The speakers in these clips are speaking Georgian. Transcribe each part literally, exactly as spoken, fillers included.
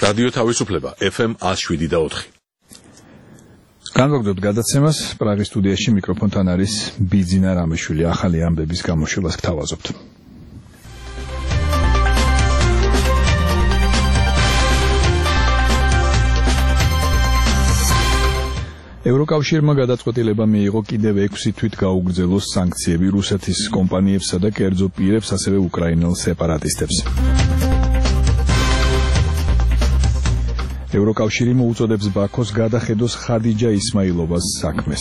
რადიო თავისუფლება ეფ ემ one oh seven და four. განვაგრძობთ გადაცემას. პრაღის სტუდიაში მიკროფონთან არის ბიძინა რამიშვილი. ახალი ამბების გამოშვებას გთავაზობთ. ევროკავშირმა გადაწყვეტილება მიიღო კიდევ ექვსი თვით გაუგრძელოს სანქციები რუსეთის კომპანიებსა და კერძო პირებს, ასევე უკრაინელ სეპარატისტებს. ევროკავშირი მოუწოდებს ბაქოს გადახედოს ხადიჯა ისმაილოვას საქმეს.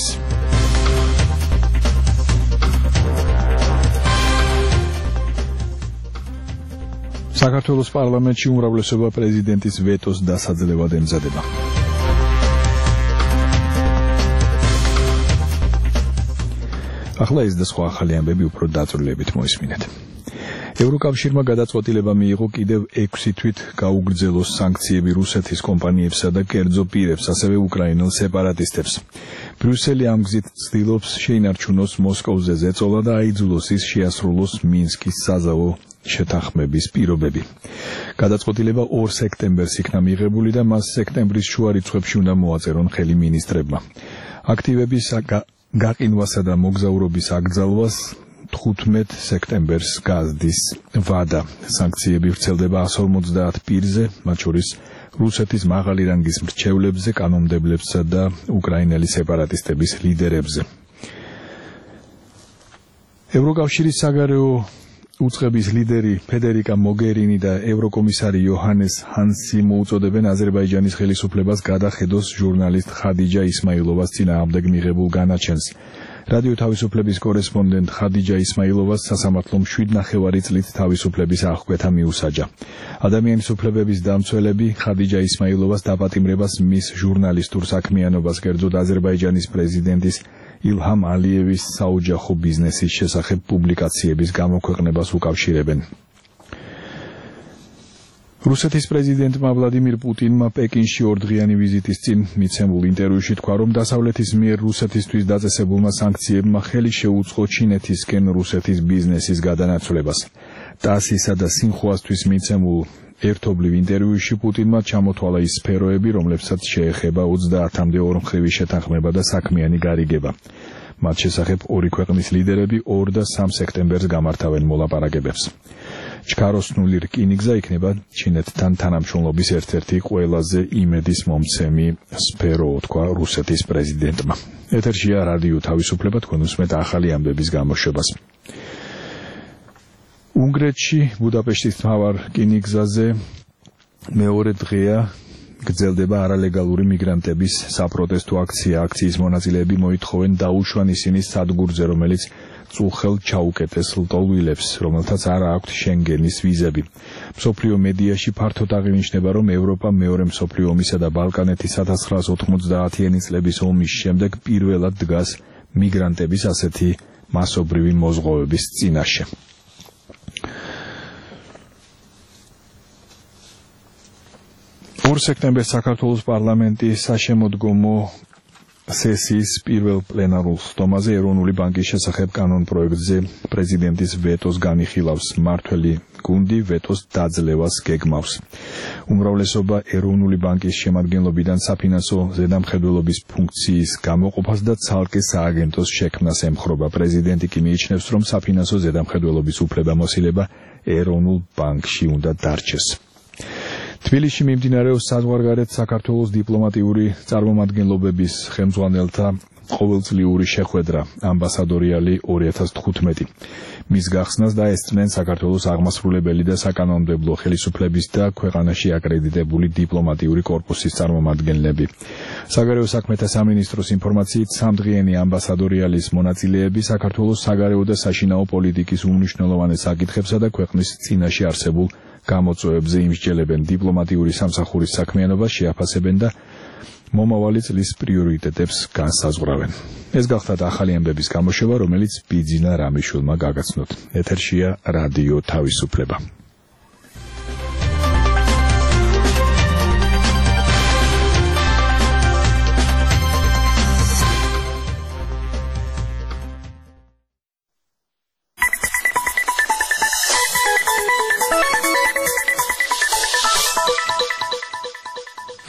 საქართველოს პარლამენტში უმრავლესობა პრეზიდენტის ვეტოს დასაძლევად ემზადება. ახლა ეს და სხვა ახალი ამბები უფრო დაწვრილებით მოისმინეთ. ევროკავშირმა გადაწყვეტილება მიიღო კიდევ ექვსი თვით გაუგრძელოს სანქციები რუსეთის კომპანიებსა და კერძო პირებს, ასევე უკრაინელ სეპარატისტებს. ბრიუსელი ამ გზით ცდილობს შეინარჩუნოს მოსკოვზე ზეწოლა და აიძულოს ის შეასრულოს მინსკის საზავო შეთანხმების პირობები. გადაწყვეტილება ორ სექტემბერს იქნა მიღებული და მას სექტემბრის შუა რიცხვებში უნდა მოაწერონ ხელი მინისტრებმა. აქტივების გაყინვასა და მოგზაურობის აკრძალვას თხუთმეტ სექტემბერს გაზდის ვადა. სანქციები ვრცელდება one hundred forty პირზე, მათ შორის რუსეთის მაღალი რანგის მრჩევლებზე, კანონმდებლებსა და უკრაინელი სეპარატისტების ლიდერებზე. ევროკავშირის საგარეო უწყების ლიდერი ფედერიკა მოგერინი და ევროკომისარი იოჰანეს ჰანსი მოუწოდებენ აზერბაიჯანის ხელისუფლებას გადახედოს ჟურნალისტ ხადიჯა ისმაილოვას წინააღმდეგ მიღებულ განაჩენს. რადიო თავისუფლების კორესპონდენტ ხადიჯა ისმაილოვას სასამართლომ შვიდ ნახევარი წლით თავისუფლების აღკვეთა მიუსაჯა. ადამიანის უფლებების დამცველები ხადიჯა ისმაილოვას დაპატიმრებას მის ჟურნალისტურ საქმიანობას, კერძოდ აზერბაიჯანის პრეზიდენტის ილჰამ ალიევის საოჯახო ბიზნესის შესახებ პუბლიკაციების გამოქვეყნებას უკავშირებენ. რუსეთის პრეზიდენტმა ვლადიმირ პუტინმა პეკინში ორდღიანი ვიზიტის წინ მიცემულ ინტერვიუში თქვა, რომ დასავლეთის მიერ რუსეთისთვის დაწესებულმა სანქციებმა ხელი შეუწყო ჩინეთისკენ რუსეთის ბიზნესის გადანაცვლებას. ტასისა და სინხუასთვის მიცემულ ერთობლივ ინტერვიუში პუტინმა ჩამოთვალა ის სფეროები, რომლებსაც შეეხება ოცდაათამდე ორმხრივი შეთანხმება და საქმიანი გარიგება. მათ შესახებ ორი ქვეყნის ლიდერები ორ და სამ სექტემბერს გამართავენ მოლაპარაკებებს. ჩქაროსნული რკინიგზა იქნება ჩინეთთან თანამშრომლობის ერთ-ერთი ყველაზე იმედის მომცემი სფერო, თქვა რუსეთის პრეზიდენტმა. ეთერშია რადიო თავისუფლება, თქვენ უსმენთ ახალი ამბების გამოშვებას. უნგრეთში ბუდაპეშტის მთავარ რკინიგზაზე მეორე დღეა გრძელდება არალეგალური მიგრანტების საპროტესტო აქცია. აქციის მონაწილეები მოითხოვენ დაუშვან ისინი სადგურზე, რომელიც წუხელ ჩაუკეტეს ლტოლვილებს, რომელთაც არ აქვთ შენგენის ვიზები. მსოფლიო მედიაში ფართოდ აღინიშნება, რომ ევროპა მეორე მსოფლიო ომისა და ბალკანეთის one thousand nine hundred ninety წლების ომის შემდეგ პირველად დგას მიგრანტების ასეთი მასობრივი მოზღოვების წინაშე. ორ სექტემბერს საქართველოს პარლამენტის საშემოდგომო სესიის პირველ პლენარულ ხდომაზე ეროვნული ბანკის შესახებ კანონპროექტზე პრეზიდენტის ვეტოს განიხილავს. მმართველი გუნდი ვეტოს დაძლევას გეგმავს. უმრავლესობა ეროვნული ბანკის შემადგენლობიდან საფინანსო ზედამხედველობის ფუნქციის გამოყოფას და ცალკე სააგენტოს შექმნას ემხრობა. პრეზიდენტი კი მიიჩნევს, რომ საფინანსო ზედამხედველობის უფლებამოსილება ეროვნულ ბანკში უნდა დარჩეს. თბილისში მიმდინარეობს საზღვარგარეთ საქართველოს დიპლომატიური წარმომადგენლობების ხელმძღვანელთა ყოველწლიური შეხვედრა ამბასადორიალი ორი ათას თხუთმეტი. მის გახსნას დაესწრნენ საქართველოს აღმასრულებელი და საკანონმდებლო ხელისუფლების და ქვეყანაში აკრედიტებული დიპლომატიური კორპუსის წარმომადგენლები. საგარეო საქმეთა სამინისტროს ინფორმაციით სამდღიანი ამბასადორიალის მონაწილეები საქართველოს საგარეო და საშინაო პოლიტიკის უმნიშვნელოვანეს საკითხებსა და ქვეყნის წინაშე არსებულ გამოწვევებზე იმსჯელებენ, დიპლომატიური სამსახურის საქმიანობას შეაფასებენ და მომავალი წლის პრიორიტეტებს განსაზღვრავენ. ეს გახლავთ ახალი ამბების გამოშვება, რომელიც ბიძინა რამიშვილმა გაგაცნოთ. ეთერშია რადიო თავისუფლება.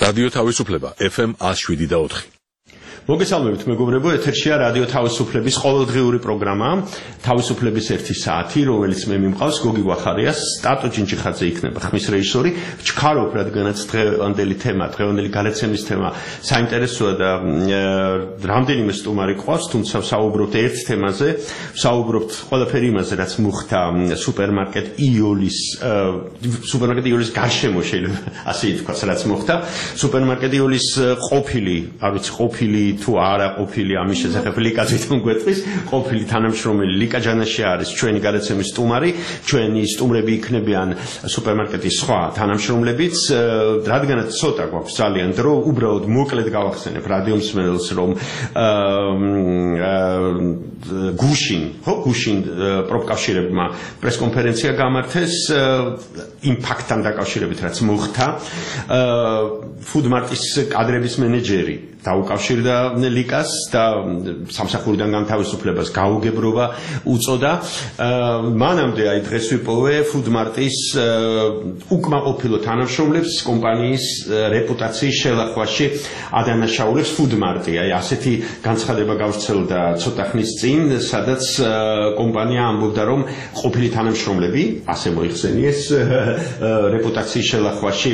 რადიო თავისუფლება F M one oh seven point four. მოგესალმებით მეგობრებო, ეთერშია რადიო თავისუფლების ყოველდღიური პროგრამა თავისუფლების ერთი საათი, რომელიც მე მიმყავს გოგი გვახარიას, სტატო ჯინჯიხაძე იქნება ხმის რეჟისორი. ვჩქარობ, რადგანაც დღევანდელი თემა, დღევანდელი გადაცემის თემა საინტერესოა და რამდენიმე სტუმარი ყავს, თუმცა ვსაუბრობთ ერთ თემაზე, ვსაუბრობთ ყველაფერი იმაზე, რაც მოხდა სუპერმარკეტ იოლის სუპერმარკეტ იოლის გარშემო, შეიძლება ასე ითქვას, რაც მოხდა. სუპერმარკეტ იოლის ყოფილი, არ ვიცი, ყოფილი თუ არა ყოფილი ამის შესახებ ლიკაც ვითომ გვეტყვის, ყოფილი თანამშრომელი ლიკა ჯანაში არის ჩვენი გადაცემის სტუმარი, ჩვენი სტუმრები იქნებიან სუპერმარკეტის სხვა თანამშრომლებიც, რადგანაც ცოტა გვაქვს ძალიან დრო, უბრალოდ მოკლედ გავახსენებ რადიო მსმენელს, რომ გუშინ, ხო, გუშინ პროფკავშირებმა პრესკონფერენცია გამართეს იმ ფაქტთან დაკავშირებით, რაც მოხდა. ფუდმარტის კადრების მენეჯერი დაუკავშირდა ლიკას და სამსახურიდან განთავისუფლებას გაუგებრობა უწოდა. მანამდე აი დღეს ვიპოვე ფუდმარტის უკმაყოფილო თანამშრომლებს კომპანიის რეპუტაციის შელახვაში ადანაშაულებს ფუდმარტი. აი ასეთი განცხადება გავრცელდა ცოტა ხნის წინ, სადაც კომპანია ამბობდა, რომ ყოფილი თანამშრომლები, ასე მოიხსენიეს, რეპუტაციის შელახვაში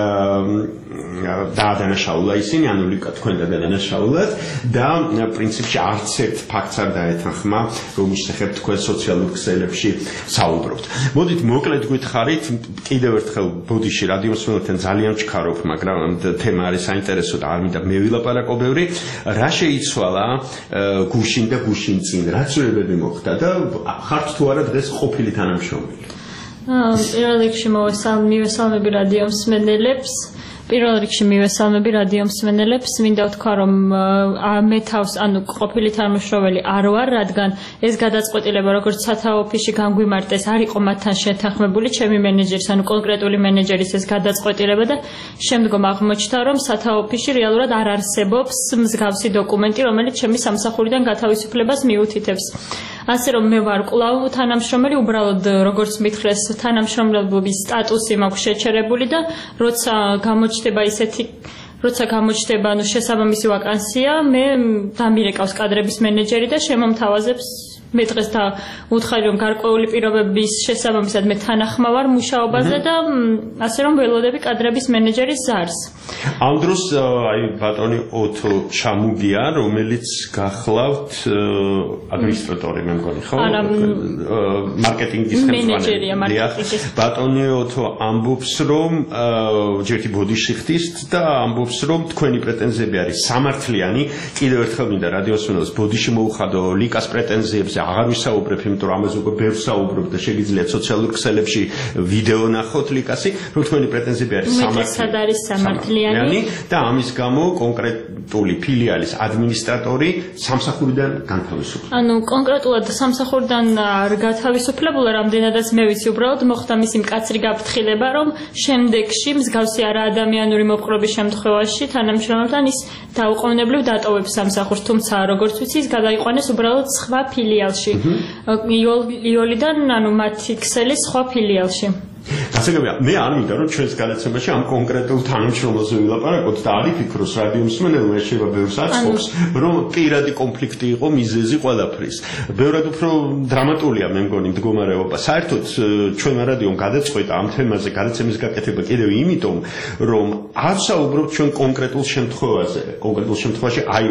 დაადანაშაულა ისინი, ანუ ლიკა თქვენ გადადანაშაულათ და პრინციპში არც ერთ ფაქტს არ დაეთანხმა, რომის შესახებ თქვენ სოციალურ ქსელებში საუბრობთ. მოდით მოკლედ გითხარით, კიდევ ერთხელ ბოდიში რადიო მსმენელთან ძალიან ვჩქარობ, მაგრამ თემა არის საინტერესო და არ მინდა მე ვილაპარაკო ბევრი. რა შეიცვალა გუშინ და გუშინ წინ, რა ცვლილებები მოხდა და ხართ თუ არა დღეს ყოფილი თანამშრომელი? პირველ რიგში მივესალმები რადიო მსმენელებს. პირველ რიგში მივესალმები რადიო მსმენელებს, მინდა ვთქვა, რომ მე თავს, ანუ ყოფილი თანამშრომელი არ ვარ, რადგან ეს გადაწყვეტილება, როგორც სათაო ოფისში განგვიმარტეს, არ იყო მათთან შეთანხმებული, ჩემი მენეჯერის, ანუ კონკრეტული მენეჯერის ეს გადაწყვეტილება და შემდგომ აღმოჩნდა, რომ სათაო ოფისში რეალურად არ არსებობს მსგავსი დოკუმენტი, რომელიც ჩემი სამსახურიდან გათავისუფლებას მიუთითებს. ასე რომ მე ვარ კვლავ თანამშრომელი, უბრალოდ როგორც მითხრეს, თანამშრომლობის სტატუსი მაქვს შეჩერებული და როცა გამოჩნდება ისეთი, როცა გამოჩნდება ანუ შესაბამისი ვაკანსია, მე დამირეკავს კადრების მენეჯერი და შემომთავაზებს მე დღეს და უთხარი, რომ გარკვეული პირობების შესაბამისად მე თანახმავარ მუშაობაზე და ასე რომ ველოდები კადრების მენეჯერის ზარს. ამ დროს აი ბატონი ოთო ჩამუგია, რომელიც გახლავთ ადმინისტრატორი, მე მგონი, ხო? მარკეტინგის მენეჯერია მარკეტინგის. ბატონი ოთო ამბობს, რომ ჯერთი ბოდიში ხდის და ამბობს, რომ თქვენი პრეტენზიები არის სამართლიანი. კიდევ ერთხელ მინდა რადიო მსმენელს ბოდიში მოუხადო ლიკას პრეტენზიებზე აღარ ვისაუბრებ, იმიტომ რომ ამაზე უკვე ბევრ საუბრობ და შეგიძლიათ სოციალურ ქსელებში ვიდეო ნახოთ ლიკასი, რომ თქვენი პრეტენზიები არის სამართლიანი და ამის გამო კონკრეტული ფილიალის ადმინისტრატორი სამსახურიდან განთავისუფლდა. ანუ კონკრეტულად სამსახურიდან არ გათავისუფლებულა, რამდენადაც მე ვიცი, უბრალოდ მოხდა მისი მკაცრი გაფრთხილება, რომ შემდეგში მსგავსი არაადამიანური მოპყრობის შემთხვევაში თანამშრომელთან ის დაუყოვნებლივ დატოვებს სამსახურს, თუმცა როგორც ვიცი, ის გადაიყვანეს უბრალოდ სხვა ფილიალში. იოლიდან, ანუ მათი ქსელის სხვა ფილიალში. გასაგებია, მე არ მინდა რომ ჩვენს გადაცემაში ამ კონკრეტულ თანამშრომელზე ვილაპარაკოთ და არ იფიქროს რადიო მსმენელმა, შეიძლება ბევრს აწყობს, რომ პირადი კონფლიქტი იყო მიზეზი ყველაფრის. ბევრად უფრო დრამატულია მე მგონი მდგომარეობა. საერთოდ ჩვენმა რადიომ გადაწყვეტა ამ თემაზე გადაცემის გაკეთება კიდევ იმიტომ, რომ არ საუბრობთ ჩვენ კონკრეტულ შემთხვევაზე. კონკრეტულ შემთხვევაში აი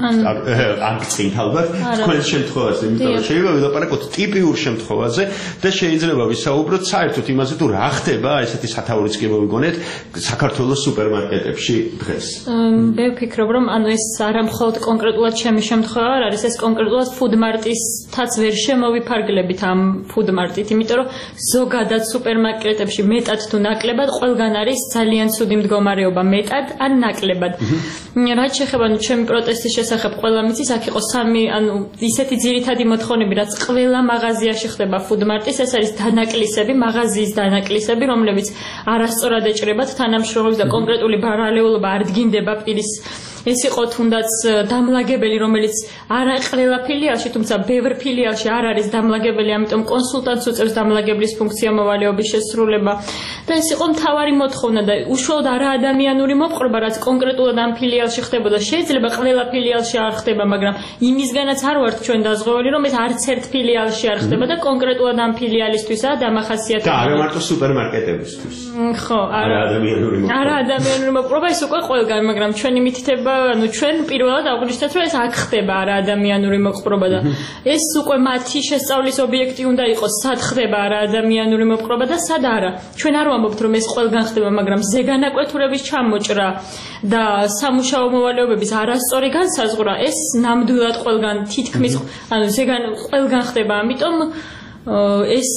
არ გწინთ ალბათ თქვენს შემთხვევაზე, იმიტომ რომ შეიძლება ვილაპარაკოთ ტიპიურ შემთხვევაზე და შეიძლება ვისაუბროთ საერთოდ იმაზე, თუ რა ხდება, ესეთი სათაურიც კი მოვიგონეთ საქართველოს სუპერმარკეტებში დღეს. მე ვფიქრობ, რომ ანუ ეს არა მხოლოდ კონკრეტულად ჩემი შემთხვევა არ არის, ეს კონკრეტულად ფუდმარტისთაც ვერ შემოვიფარგლებით ამ ფუდმარტით, იმიტომ რომ ზოგადად სუპერმარკეტებში მეტად თუ ნაკლებად ყველგან არის ძალიან ცუდი მდგომარეობა, მეტად ან ნაკლებად. რაც შეეხება ანუ ჩემი პროტესტის შესახებ, ყველა მიცის, აქ იყო სამი, ანუ ისეთი ძირითადი მოთხოვნები, რაც ყველა მაღაზიაში ხდება ფუდმარტის, ეს არის დანაკლისები, მაღაზიის დანაკლისები, რომლებიც არასწორად ეჭრებათ თანამშრომლებს და კონკრეტული ბრალეულობა არ დგინდება პირის ეს იყო თუნდაც დამლაგებელი, რომელიც არა ყველა ფილიალში, თუმცა ბევრ ფილიალში არ არის დამლაგებელი, ამიტომ კონსულტანტს უწევს დამლაგებლის ფუნქცია მოვალეობის შესრულება. და ეს იყო მთავარი მოთხოვნა და უშუალოდ არა ადამიანური მოპყრობა, რაც კონკრეტულად ამ ფილიალში ხდებოდა. შეიძლება ყველა ფილიალში არ ხდება, მაგრამ იმისგანაც არ ვართ ჩვენ დაზღვევილი, რომ ეს არც ერთ ფილიალში არ ხდება და კონკრეტულად ამ ფილიალისთვისაა დამახასიათებელი. და არა მარტო სუპერმარკეტებისთვის. ხო, არა ადამიანური მოპყრობა. არა ადამიანური მოპყრობა, ეს უკვე ყველგან, მაგრამ ჩვენი მითითება, ანუ ჩვენ პირველად აღვნიშნეთ, რომ ეს აქ ხდება არა ადამიანური მოპყრობა და ეს უკვე მათი შესწავლის ობიექტი უნდა იყოს, სად ხდება არა ადამიანური მოპყრობა და სად არა. ჩვენ არ ვამბობთ, რომ ეს ყველგან ხდება, მაგრამ ზეგანაკვეთურების ჩამოჭრა და სამუშაო მოვალეობების არასწორი განსაზღვრა ეს ნამდვილად ყველგან თითქმის, ანუ ზეგან ყველგან ხდება, ამიტომ ეს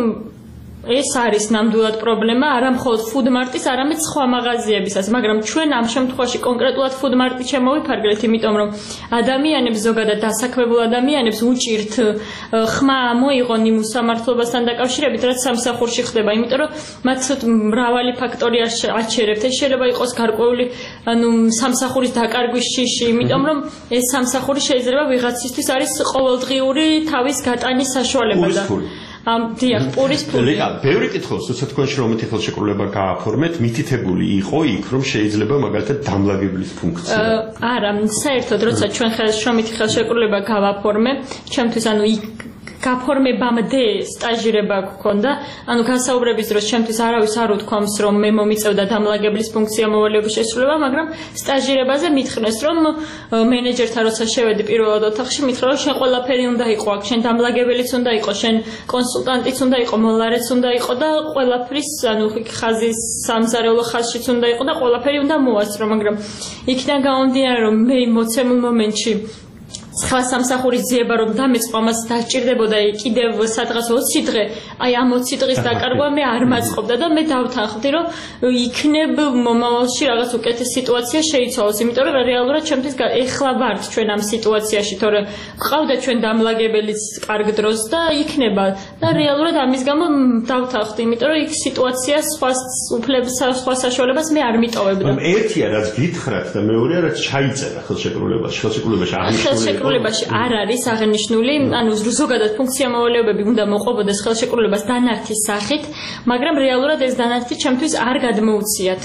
ეს არის ნამდვილად პრობლემა, არა მხოლოდ ფუდმარტის, არამედ სხვა მაღაზიებისაც, მაგრამ ჩვენ ამ შემთხვევაში კონკრეტულად ფუდმარტი შემოვიფარგლეთ, იმიტომ რომ ადამიანებს ზოგადად დასაქმებულ ადამიანებს უჭირთ ხმა მოიღონ იმ უსამართლობასთან დაკავშირებით, რაც სამსახურში ხდება, იმიტომ რომ მათ მრავალი ფაქტორი აჩერებთ, ეს შეიძლება იყოს გარკვეული, ანუ სამსახურის დაკარგვის შიში, იმიტომ რომ ეს სამსახური შეიძლება ვიღაცისთვის არის ყოველდღიური თავის გატანის საშუალება და ამ დიახ, პურის ფული. ლეკა, ბევრი კითხავს, თუმცა თქვენში რომ მითი ხელშეკრულება გააფორმეთ, მითითებული იყო იქ, რომ შეიძლება მაგალითად დამლაგებლის ფუნქცია. არა, საერთოდ როცა ჩვენ შრომითი ხელშეკრულება გავაფორმე, ჩემთვის ანუ იქ გაფორმებამდე სტაჟირება გქონდა, ანუ გასაუბრების დროს ჩემთვის არავის არ უთქვამს, რომ მე მომიწევდა დამლაგებლის ფუნქცია მოვალეობის შესრულება, მაგრამ სტაჟირებაზე მითხრეს, რომ მენეჯერთან როცა შევედი პირველად ოთახში, მითხრა, რომ შენ ყველაფერი უნდა იყო აქ, შენ დამლაგებელიც უნდა იყო, შენ კონსულტანტიც უნდა იყო, მოლარეც უნდა იყო და ყველაფრის, ანუ ხაზის სამზარეულო ხაზშიც უნდა იყო და ყველაფერი უნდა მოასწრო, მაგრამ იქიდან გამომდინარე, რომ მე მოცემულ მომენტში სხვა სამსახურის ძიება რომ დამეწყო, მას დასჭირდებოდა კიდევ სადღაც ოცი დღე, აი ამ ოცი დღის დაკარგვა მე არ მაწყობდა და მე დავთანხმდი, რომ იქნებ მომავალში რაღაც უკეთესი სიტუაცია შეიცვალოს, იმიტომ რომ რეალურად ჩემთვის ეხლა ვართ ჩვენ ამ სიტუაციაში, თორე ყავდა ჩვენ დამლაგებელიც კარგ დროს და იქნება და რეალურად ამის გამო დავთანხმდი, იმიტომ რომ იქ სიტუაცია სხვა უფლებს სხვა საშუალებას მე არ მიტოვებდა. ერთია რაც გითხრათ და მეორეა რაც ჩაიწერა ხელშეკრულებაში, ხელშეკრულებაში აღნიშნული ხელშეკრულებაში არ არის აღნიშნული, ანუ ზოგადად ფუნქცია მოვალეობები უნდა მოყვებოდეს ხელშეკრულებას დანართის სახით, მაგრამ რეალურად ეს დანართი ჩემთვის არ გადმოუციათ.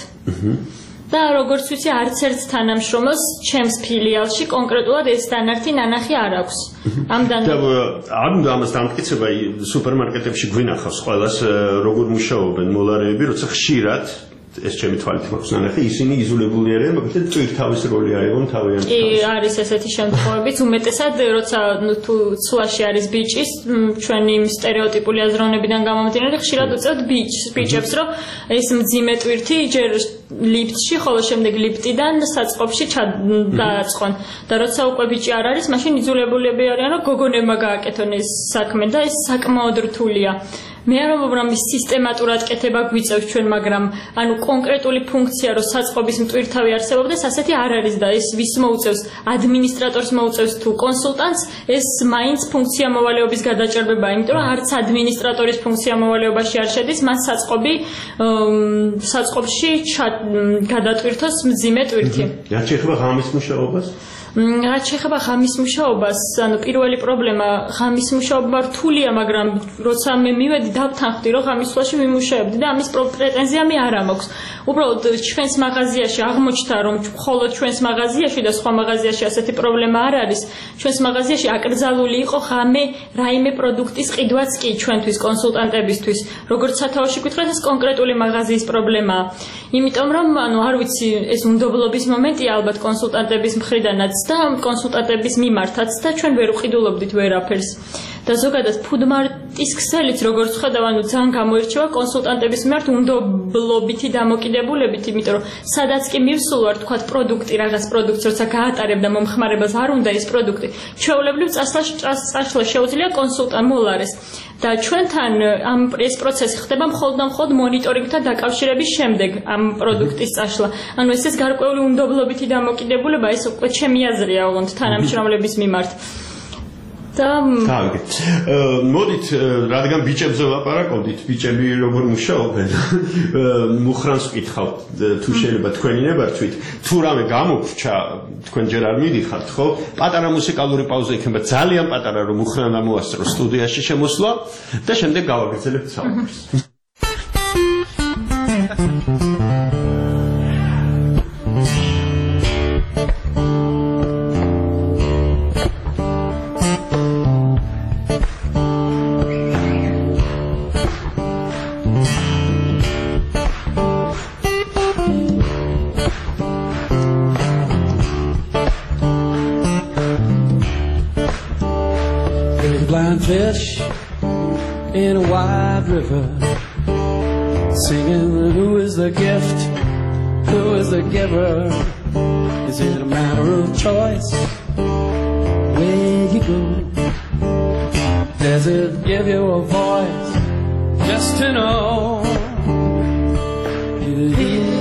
და როგორც ვიცი, არც ერთ თანამშრომელს ჩემს ფილიალში კონკრეტულად ეს დანართი ნანახი არ აქვს. ამ დანართი არ უნდა ამას დამტკიცება, სუპერმარკეტებში გვინახავს ყველას როგორ მუშაობენ მოლარეები, როცა ხშირად ეს ჩემი თვალით მაქვს ნანახი, ისინი იზოლებული არიან, მაგალითად ტვირთავის როლი აიღონ თავიანთ. კი, არის ესეთი შემთხვევებიც, უმეტესად როცა თუ ცვლაში არის ბიჭის, ჩვენი სტერეოტიპული აზროვნებიდან გამომდინარე, ხშირად უწევთ ბიჭს, ბიჭებს, რომ ეს მძიმე ტვირთი ჯერ ლიფტში, ხოლო შემდეგ ლიფტიდან საწყობში დააწყონ. და როცა უკვე ბიჭი არ არის, მაშინ იზოლებულები არიან, რომ გოგონებმა გააკეთონ ეს საქმე და ეს საკმაოდ რთულია. მე არ ვამბობ, რომ ის სისტემატურად კეთება გვიწევს ჩვენ, მაგრამ ანუ კონკრეტული ფუნქცია, რომ საწყობის მტვირთავი არსებობდეს, ასეთი არ არის და ეს ვის მოუწევს, ადმინისტრატორს მოუწევს თუ კონსულტანტს, ეს მაინც ფუნქცია მოვალეობის გადაჭრბებაა, იმიტომ რომ არც ადმინისტრატორის ფუნქცია მოვალეობაში არ შედის, მან საწყობი საწყობში გადატვირთოს მძიმე ტვირთი. რაც შეეხება ღამის მუშაობას? რაც შეეხება ღამის მუშაობას, ანუ პირველი პრობლემა ღამის მუშაობა რთულია, მაგრამ როცა მე მივედი დავთანხმდი, რომ ღამისვლაში ვიმუშაებდი და ამის პრეტენზია მე არ მაქვს. უბრალოდ ჩვენს მაღაზიაში აღმოჩნდა, რომ მხოლოდ ჩვენს მაღაზიაში და სხვა მაღაზიაში ასეთი პრობლემა არ არის. ჩვენს მაღაზიაში აკრძალული იყო ღამე რაიმე პროდუქტის ყიდვაც კი ჩვენთვის კონსულტანტებისთვის. როგორც სათავეში გითხრათ, ეს კონკრეტული მაღაზიის პრობლემაა. იმიტომ რომ, ანუ არ ვიცი, ეს უნდობლობის მომენტია ალბათ კონსულტანტების მხრიდანაც და კონსულტანტების მიმართაც და ჩვენ ვერ ვყიდულობდით ვერაფერს. და ზოგადად ფუდმარტის ქსელიც როგორც ხედავ, ანუ ძალიან გამოირჩევა კონსულტანტების მიმართ უნდობლობითი დამოკიდებულებით, იმიტომ რომ სადაც კი მივსულ ვარ, თქვათ პროდუქტი, რაღაც პროდუქტს როცა გაატარებ და მომხმარებას არ უნდა ეს პროდუქტი, ჩვეულებრივ წასვლა შეუძლია კონსულტანტ მოლარეს. და ჩვენთან ამ ეს პროცესი ხდება მხოლოდ და მხოლოდ მონიტორინგთან დაკავშირების შემდეგ ამ პროდუქტის წაშლა. ანუ ეს ეს გარკვეული უნდობლობითი დამოკიდებულება, ეს უკვე ჩემი აზრია, ოღონდ თანამშრომლების მიმართ. და კარგი. მოდით, რადგან ბიჭებზე ვლაპარაკობდით, ბიჭები როგორ მუშაობენ? მუხრანს ვკითხავთ, თუ შეიძლება თქვენი ნებართვით, თუ რამე გამოგვრჩა, თქვენ ჯერ არ მიდიხართ, ხო? პატარა მუსიკალური პაუზა იქნება, ძალიან პატარა, რომ მუხრან ამოასწრო სტუდიაში შემოსვლა და შემდეგ გავაგრძელებთ საუბარს. Fish in a wide river, singing, who is the gift, who is the giver? Is it a matter of choice, where you go? Does it give you a voice, just to know you're here?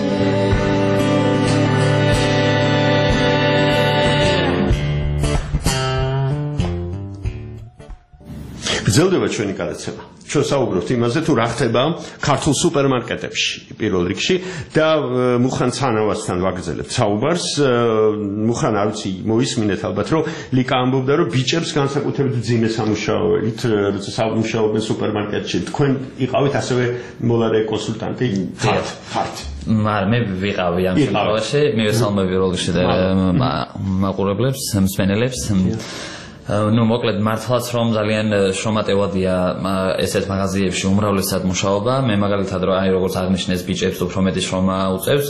გრძელდება ჩვენი გადაცემა. ჩვენ საუბრობთ იმაზე, თუ რა ხდება ქართულ სუპერმარკეტებში პირველ რიგში და მუხრან ცანავასთან ვაგრძელებთ საუბარს. მუხრან არ ვიცი, მოისმინეთ ალბათ, რომ ლიკა ამბობდა, რომ ბიჭებს განსაკუთრებით ძიმე სამუშაოებით, როცა სამუშაობენ სუპერმარკეტში, თქვენ იყავით ასევე მოლარე კონსულტანტი? ხართ, ხართ. მე ვიყავი ამ შემთხვევაში, მივესალმები პირველ რიგში მაყურებლებს, მსმენელებს. ну მოკლედ მართლაც რომ ძალიან შრომატევადია ესეთ მაღაზიებში უმრავლესად მუშაობა მე მაგალითად რომ აი როგორც აღნიშნეს ბიჭებს უფრო მეტი შრომა უწევს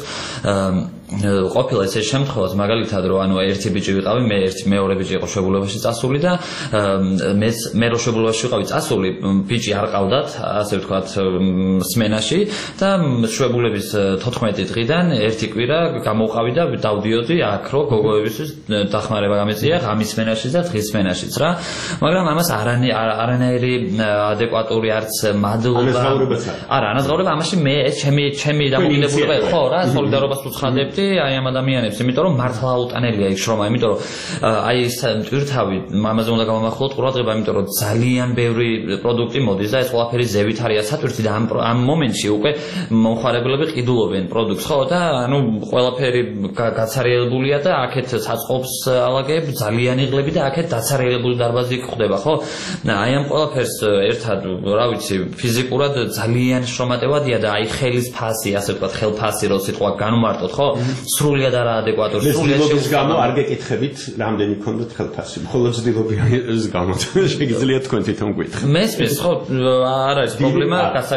ყოფილა ესე შემთხვევას მაგალითად რომ ანუ ერთი ბიჭი ვიყავი მე ერთი მეორე ბიჭი იყო შვებულებაში წასული და მე მე რო შვებულებაში ვიყავი წასული ბიჭი არ ყავდათ ასე ვთქვათ სმენაში და შვებულების თოთხმეტი დღიდან ერთი კვირა გამოვყავი და დავდიოდი აქ რო გოგოებისთვის დახმარება გამეწია ღამის სმენაში და დღის სმენაშიც რა მაგრამ ამას არანაირი ადეკვატური არც მადლობა არა ანაზღაურება ამაში მე ჩემი ჩემი დამოკიდებულება ხო რა სოლიდარობას უცხადებდი აი ამ ადამიანებს იმიტომ რომ მართლა აუტანელია იქ შრომა იმიტომ რომ აი ეს ტვირთავი ამაზე უნდა გამომახვილოთ ყურადღება იმიტომ რომ ძალიან ბევრი პროდუქტი მოდის და ეს ყველაფერი ზევით არის სატვირთი და ამ ამ მომენტში უკვე მომხმარებლები ყიდულობენ პროდუქტს ხო და ანუ ყველაფერი გაცარიელებულია და აქეთ საწყობს ალაგებ ძალიან იღლები და აქეთ დაცარიელებული დარბაზი ხდება ხო აი ამ ყველაფერს ერთად რა ვიცი ფიზიკურად ძალიან შრომატევადია და აი ხელის ფასი ასე ვთქვათ ხელფასი რო სიტყვა განმარტოთ ხო სრულიად არაადეკვატური სრულიად შეუძლებს გამო არ გეკითხებით რამდენი ქონდათ ხელფასი მხოლოდ ძდილობიანის გამო შეგიძლიათ თქვენ თვითონ გითხრათ მესმის ხო არ არის პრობლემა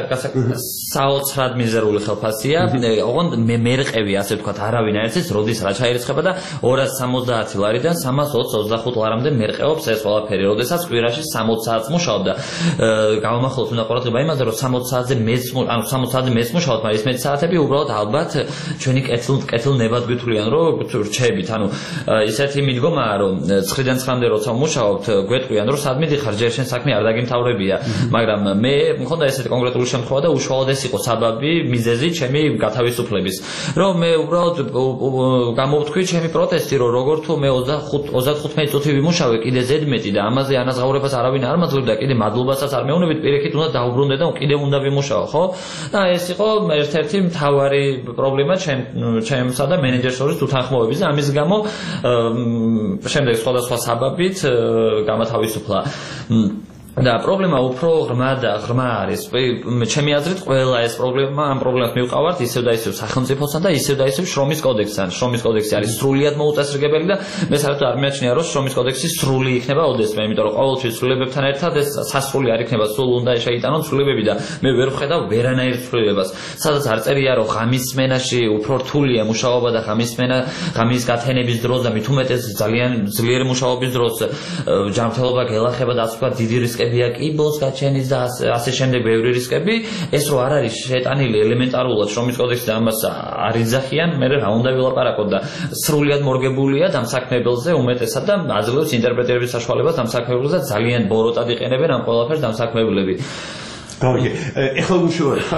საოცრად მიზერული ხელფასია ოღონდ მე მერყევი ასე ვთქვათ არავინ არ არის როდის რა ჩაირიცხება და ორას სამოცდაათი ლარიდან სამას ოცდაოთხ ოცდახუთ ლარამდე მერყეობს ეს ყველაფერი როდესაც კვირაში სამოცდაათ საათს მუშაობდა გამომახვილოთ უნდა ყურადღება იმაზე რომ სამოცდაათ საათზე მეც ანუ სამოცდაათ საათზე მეც მუშაობ მაგრამ ეს მეტი საათები უბრალოდ ალბათ ჩვენი კეთილ კეთილ ნებად გვითვლიან რომ რჩებით ანუ ისეთი მიდგომაა რომ ცხრიდან ცხრამდე როცა მუშაობთ გვეტყვიან რომ სად მიდიხარ ჯერ შენ საქმე არ დაგიმთავრებია მაგრამ მე მქონდა ესეთი კონკრეტული შემთხვევა და უშუალოდ ეს იყო საბაბი მიზეზი ჩემი გათავისუფლების რომ მე უბრალოდ გამოვთქვი ჩემი პროტესტი რომ როგორ თუ მე ოცდახუთმეტი წუთი ვიმუშავე კიდე ზედმეტი და ამაზე ანაზღაურებას არავინ არ მაძლევდა კიდე მადლობასაც არ მეუნებით პირიქით უნდა დაუბრუნდე და კიდე უნდა ვიმუშაო ხო და ეს იყო ერთ-ერთი მთავარი პრობლემა ჩემ ჩემსა და მენეჯერს შორის უთანხმოების და ამის გამო შემდეგ სხვადასხვა საბაბით გამათავისუფლა და პრობლემა უფრო ღრმა და ღრმა არის. ჩემი აზრით ყველა ეს პრობლემა ამ პრობლემას მივყავართ ისევ და ისევ სახელმწიფოსთან და ისევ და ისევ შრომის კოდექსთან. შრომის კოდექსი არის სრულიად მოუწესრიგებელი და მე საერთოდ არ მეჩნია რომ შრომის კოდექსი სრული იქნება ოდესმე, იმიტომ რომ ყოველთვის ცვლილებებთან ერთად ეს სასრული არ იქნება, სულ უნდა შეიტანონ ცვლილებები და მე ვერ ვხედავ ვერანაირ ცვლილებას. სადაც არ წერია რომ ღამის სმენაში უფრო რთულია მუშაობა და ღამის სმენა, ღამის გათენების დროს და მით უმეტეს ძალიან ძლიერი მუშაობის დროს ჯანმრთელობა გელახება და ასე ვთქვათ დიდი რისკი კიბოს გაჩენის და ასე შემდეგ ბევრი რისკები ეს რო არ არის შეტანილი ელემენტარულად შრომის კოდექსში და ამას არ იძახიან მე რა უნდა ვილაპარაკოთ და სრულიად მორგებულია დამსაქმებელზე უმეტესად და აძლევს ინტერპრეტირების საშუალებას დამსაქმებელზე ძალიან ბოროტად იყენებენ ამ ყველაფერს დამსაქმებლები გავიგე ეხლა უშუალოდ ხართ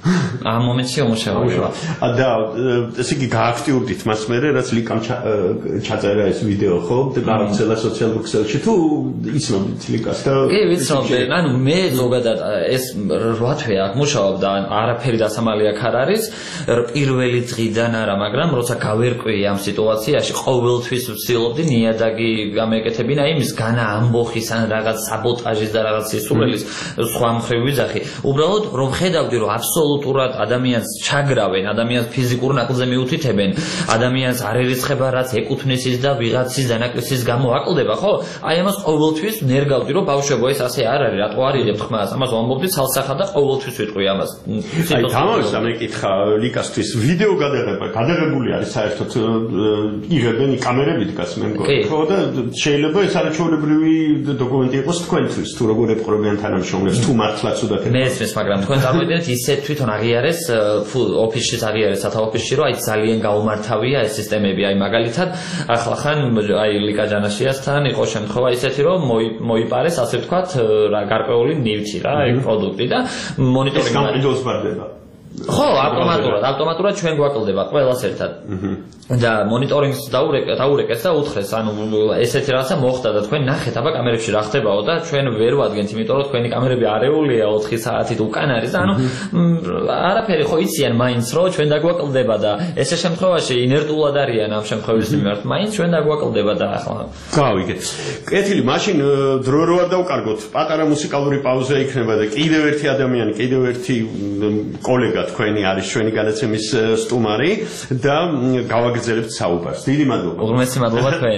ამ მომენტში უმუშავია. და ესე იგი გააქტიურდით მას მერე რაც ლიკამ ჩაწერა ეს ვიდეო ხო და გავრცელა სოციალურ ქსელში თუ იცნობთ ლიკას და კი ვიცნობ ანუ მე ზოგადად ეს რვა თვე აქ მუშაობ და არაფერი დასამალი აქ არ არის პირველი დღიდან არა მაგრამ როცა გავერკვი ამ სიტუაციაში ყოველთვის ვცდილობდი ნიადაგი გამეკეთებინა იმის განა ამბოხის ან რაღაც საბოტაჟის და რაღაც სისულელის სხვა მხრივ ვიძახი უბრალოდ რომ ხედავდი რომ აბსოლუტურად ადამიანს ჩაგრავენ ადამიანს ფიზიკურ ნაკლზე მიუთითებენ ადამიანს არ ერიცხება რაც ეკუთვნის ის და ვიღაცის დანაკლისის გამო აკლდება ხო აი ამას ყოველთვის ნერგავდი რომ ბავშვებო ეს ასე არ არის რატო არ იღებთ ხმას ამას ვამბობდი ცალსახად და ყოველთვის ვიტყვი ამას აი თამაშს ამეკითხა ლიკასთვის ვიდეო გადაღება გადაღებული არის საერთოდ იღებენ კამერებით გას მე მგონი ხო და შეიძლება ეს არაჩვეულებრივი დოკუმენტი იყოს თქვენთვის თუ როგორ ეპყრობიან თანამშრომლებს თუ მართლაც უდათ მე ესმის მაგრამ თქვენ წარმოვიდგინეთ ისე თვითონ აღიარეს ოფისში აღიარეს სათავოფისში რომ აი ძალიან გაუმართავია ეს სისტემები აი მაგალითად ახლა ხან აი ლიკა ჯანაშიასთან იყო შემთხვევა ისეთი რომ მოიპარეს ასე ვთქვათ რა გარკვეული ნივთი რა აი პროდუქტი და მონიტორინგი გამყიდოს ბარდება ხო ავტომატურად ავტომატურად ჩვენ გვაკლდება ყველას ერთად და მონიტორინგს დაურეკეს და უთხრეს ანუ ესეთი რაღაცა მოხდა და თქვენ ნახეთ აბა კამერებში რა ხდებაო და ჩვენ ვერ ვადგენთ იმიტომ რომ თქვენი კამერები არეულია ოთხი საათით უკან არის და ანუ არაფერი ხო იციან მაინც რომ ჩვენ დაგვაკლდება და ესე შემთხვევაში ინერტულად არიან ამ შემთხვევის მიმართ მაინც ჩვენ დაგვაკლდება და ახლა გავიგეთ კეთილი მაშინ დრო რო არ დავკარგოთ პატარა მუსიკალური პაუზა იქნება და კიდევ ერთი ადამიანი კიდევ ერთი კოლეგა თქვენი არის ჩვენი გადაცემის სტუმარი და გავაგრძელებთ საუბარს. დიდი მადლობა. უღრმესი მადლობა თქვენ.